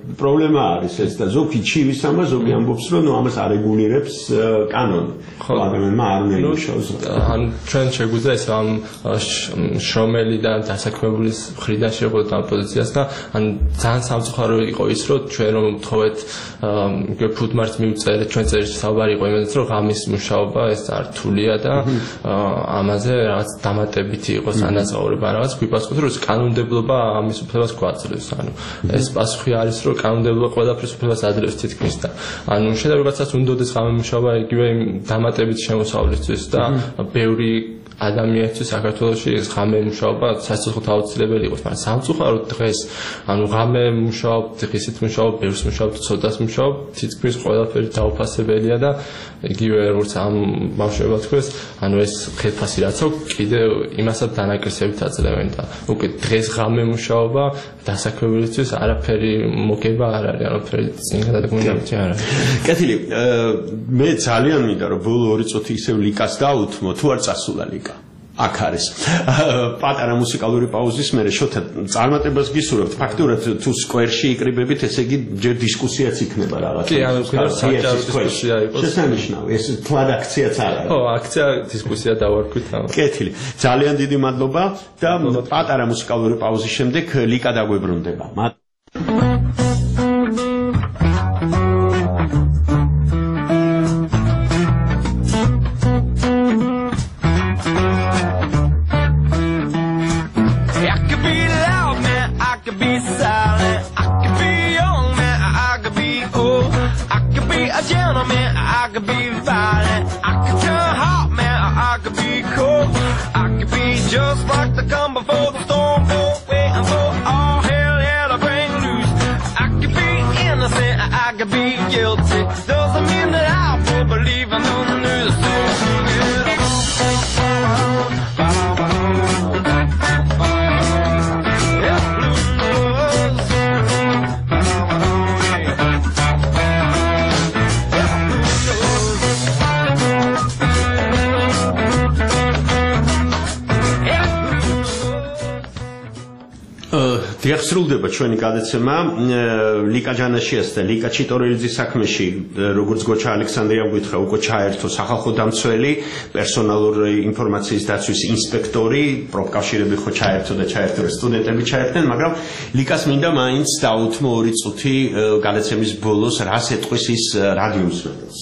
პრობლემა არის ეს და ზოგი ჩივისამა, ზოგი ამბობს, რომ ნუ ამას არეგულირებს კანონი. პარლამენტმა არ უნდა იმუშაოს. ან ჩვენ შეგვიძლია ეს ამ შრომელიდან დასაქმებულის მხრიდან შევყოთ ამ პოზიციას და ან ძალიან სამწუხარო იყო ის რომ ჩვენ რომ თხოვეთ ფუდმარტს მივწერეთ ჩვენ წერილში საუბარი იყო იმაზე რომ ღამის მუშაობა ეს რთულია და ამაზე რაღაც დამატებითი იყოს ანაზღაურება რაღაც გვიპასუხეთ რომ კანონმდებლობა ამის უფლებას გვაძლევს ანუ ეს პასუხი არის რომ კანონმდებლობა ყველაფრის უფლებას აძლევს თითქმის და ანუ შედარებაცაც უნდადეს ღამე მუშაობა იგივე დამატებით შემოსავლისთვის და ბევრი ადამიანისთვის საქართველოში ეს ღამე მუშაობა სასწრაფოდ აუცილებელი იყოს, მაგრამ სამწუხაროდ დღეს ანუ ღამე მუშაობ, დღისით მუშაობ, ბევრს მუშაობ, ცოტას მუშაობ, თითქმის ყველაფერი დაუფასებელია და იგივე როგორც ამ ბავშვებმა თქვეს, ანუ ეს ხელფასი რაც აქვს, კიდე იმასაც დანაკრისებით აძლევენ და უკვე დღეს ღამე მუშაობა დასაქმებულისთვის არაფერი მოგება არ არის, არაფერი წინ გადადგმული არ არის. კეთილი, მე ძალიან მინდა რომ ბოლო ორი წუთი ისევ ლიკას დაუთმო, თუ არ წასულა ლიკა. აქ არის. პატარა მუსიკალური პაუზის მერე შოთა წარმატებას გისურვებთ. ფაქტურად თუ სკვერში იკრიბებით, ესე იგი ჯერ დისკუსიაც იქნება რაღაც. კი, ანუ კიდევ საჯარო დისკუსია იყოს. შესანიშნავი, ეს თლად აქციაც არ არის. ხო, აქცია დისკუსია დავარქვით. კეთილი. ძალიან დიდი მადლობა და პატარა მუსიკალური პაუზის შემდეგ ლიკა დაგვებრუნდება. Just like the calm before the storm, waiting for all hell yeah to break loose. I could be innocent, I could be guilty. Doesn't mean that I won't believe I know the news. დიახსრულდება ჩვენი გადაცემა ლიკა ჯანაშიას და ლიკა ჩიტორელიძის საქმეში როგორც გოჩა ალექსანდრიამ გითხრა უკვე ჩაერთო სახალხო დამცველი პერსონალურ ინფორმაციის დაცვის ინსპექტორი პროფკავშირები ხო ჩაერთო და ჩაერთო სტუდენტები ჩაერთნენ მაგრამ ლიკას მინდა მაინც დაუთმო ორი წუთი გადაცემის ბოლოს რას ეტყვის ის რადიომსმენელს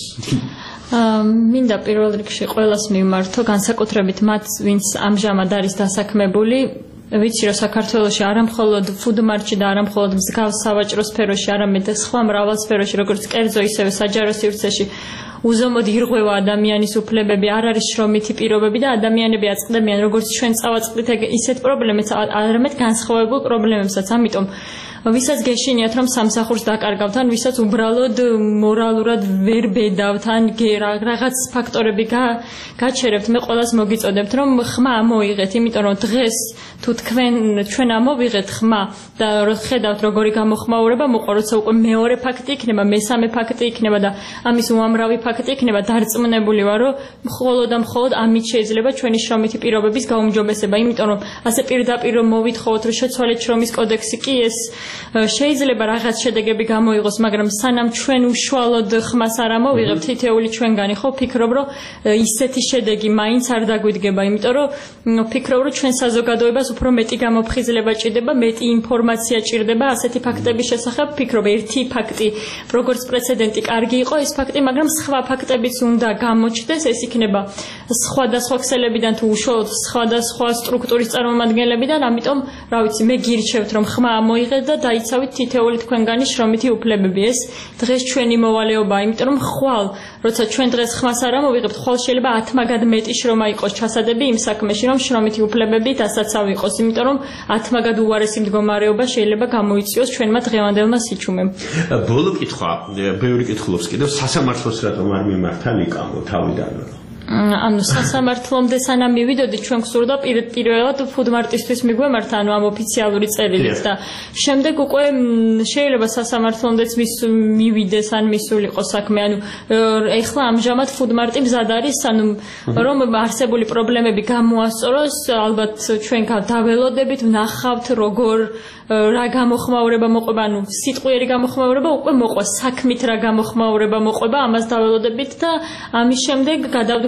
მინდა პირველ რიგში ყველას მიმართო განსაკუთრებით მათ ვინც ამჟამად არის დასაქმებული ვიცი რომ საქართველოში არამხოლოდ ფუდმარტში და არამხოლოდ მსგავს სავაჭრო სფეროში, არამედ სხვა მრავალ სფეროში, როგორც კერძო, ისევე საჯარო სივრცეში უზომოდ ირღვევა ადამიანის უფლებები, არ არის შრომითი პირობები და ადამიანები აწყდებიან როგორც ჩვენ წავაწყდით ისეთ პრობლემებს, არამედ განსხვავებულ პრობლემებსაც. ამიტომ ვისაც გეშინიათ რომ სამსახურს დაკარგავთ ან ვისაც უბრალოდ მორალურად ვერ ბედავთ ან რაღაც ფაქტორები გაჩერებთ მე ყველას მოგიწოდებთ რომ ხმა მოიღეთ იმიტომ რომ დღეს თუ თქვენ ჩვენ ამოვიღეთ ხმა და ხედავთ როგორი გამოხმაურება მოყვა როცა უკვე მეორე ფაქტი იქნება მესამე ფაქტი იქნება და ამის უამრავი ფაქტი იქნება დარწმუნებული ვარ რომ მხოლოდ და მხოლოდ ამით შეიძლება ჩვენი შრომითი პირობების გაუმჯობესება იმიტომ რომ ასე პირდაპირ რომ მოვითხოვოთ რომ შეცვალეთ შრომის კოდექსი კი ეს შეიძლება რაღაც შედეგები გამოიღოს, მაგრამ სანამ ჩვენ უშუალოდ ხმას არ ამოვიღებთ, თითეული ჩვენგანი ხო ფიქრობ, რომ ისეთი შედეგი მაინც არ დაგვიდგება, იმიტომ რომ ფიქრობ, რომ ჩვენ საზოგადოებას უფრო მეტი გამოფხიზლება ჭირდება, მეტი ინფორმაცია ჭირდება ასეთი ფაქტების შესახებ. ფიქრობ, ერთი ფაქტი, როგორც პრეცედენტი კარგი იყო ეს ფაქტი, მაგრამ სხვა ფაქტებიც უნდა გამოჩნდეს, ეს იქნება სხვადასხვა ქსელებიდან თუ უშუალოდ სხვადასხვა სტრუქტურის წარმომადგენლებიდან, ამიტომ, რა ვიცი, მე გირჩევთ, რომ ხმა ამოიღეთ და იცავით თითეული თქვენგანი შრომითი უფლებები ეს დღეს ჩვენი მოვალეობაა იმიტომ რომ ხვალ როცა ჩვენ დღეს ხმას არ ამოვიღებთ ხვალ შეიძლება ათ მაგად მეტი შრომა იყოს ჩასადები იმ საქმეში რომ შრომითი უფლებები დასაცავი იყოს იმიტომ რომ ათ მაგად უარესი მდგომარეობა შეიძლება გამოიწვიოს ჩვენმა დღევანდელმა სიჩუმემ ბოლო კითხვა ბევრი კითხულობს კიდევ სასამართლოს რატომ არ მიმართა ლიკამო თავიდან ანუ სასამართლომდე სანამ მივიდოდი ჩვენ გსურდა პირველად ფუდმარტისთვის მიგვემართა ანუ ამ ოფიციალური წერილით და შემდეგ უკვე შეიძლება სასამართლომდეც მივიდეს ან მისულიყო საქმე ანუ ეხლა ამჟამად ფუდმარტი მზად არის ანუ რომ არსებული პრობლემები გამოასწოროს ალბათ ჩვენ დაველოდებით ვნახავთ როგორ რა გამოხმაურება მოყვება ანუ სიტყვიერი გამოხმაურება უკვე მოყვა საქმით რა გამოხმაურება მოყვება ამას დაველოდებით და ამის შემდეგ გადავდგა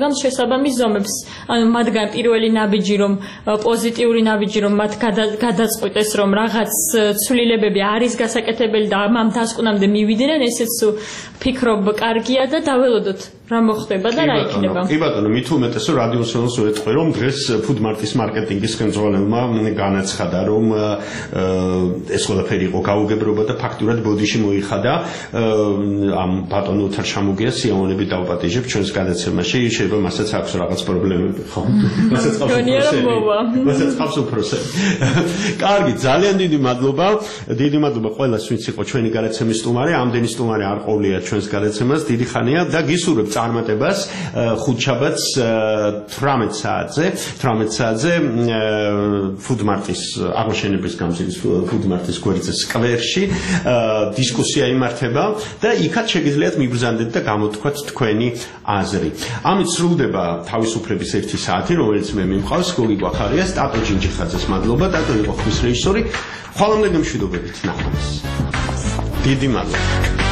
მაგრამ შესაბამის ზომებს. ანუ მათგან პირველი ნაბიჯი რომ პოზიტიური ნაბიჯი რომ მათ გადაწყვიტეს რომ რაღაც ცვლილებები არის გასაკეთებელი და ამ დასკვნამდე მივიდნენ, ესეც ფიქრობ კარგია და დაველოდოთ რა მოხდება და რა იქნება. კი ბატონო, მით უმეტესო რადიოსონოს ვეთქვი რომ დღეს ფუდმარტის მარკეტინგის ხელმძღვანელმა განაცხადა რომ ეს ყველაფერი იყო გაუგებრობა და ფაქტურად ბოდიში მოიხადა ამ ბატონო უთარ ჩამოგია სიამოვნებით დავპატიჟებ ჩვენს გადაცემაში შეიძლება მასაც აქვს რაღაც პრობლემები ხო? მასაც ყავს უფროსები. მასაც ყავს უფროსები. კარგი, ძალიან დიდი მადლობა. დიდი მადლობა ყველას ვინც იყო ჩვენი გადაცემის სტუმარი. ამდენი სტუმარი არ ყოლია ჩვენს გადაცემას დიდი ხანია და გისურვებთ წარმატებას ხუთშაბათს თვრამეტ საათზე თვრამეტ საათზე ფუდმარტის აღმოჩენების გამზირის ფუდმარტის გვერდზე სკვერში დისკუსია იმართება და იქაც შეგიძლიათ მიბრძანდეთ და გამოთქვათ თქვენი აზრი. ამით სრულდება თავისუფლების ერთი საათი, რომელიც მე მიმყავს გოგი გვახარიას, ტატო ჯინჯიხაძეს მადლობა, ტატო იყო ხმის რეჟისორი. ხვალამდე გემშვიდობებით ნახვამდის. დიდი მადლობა.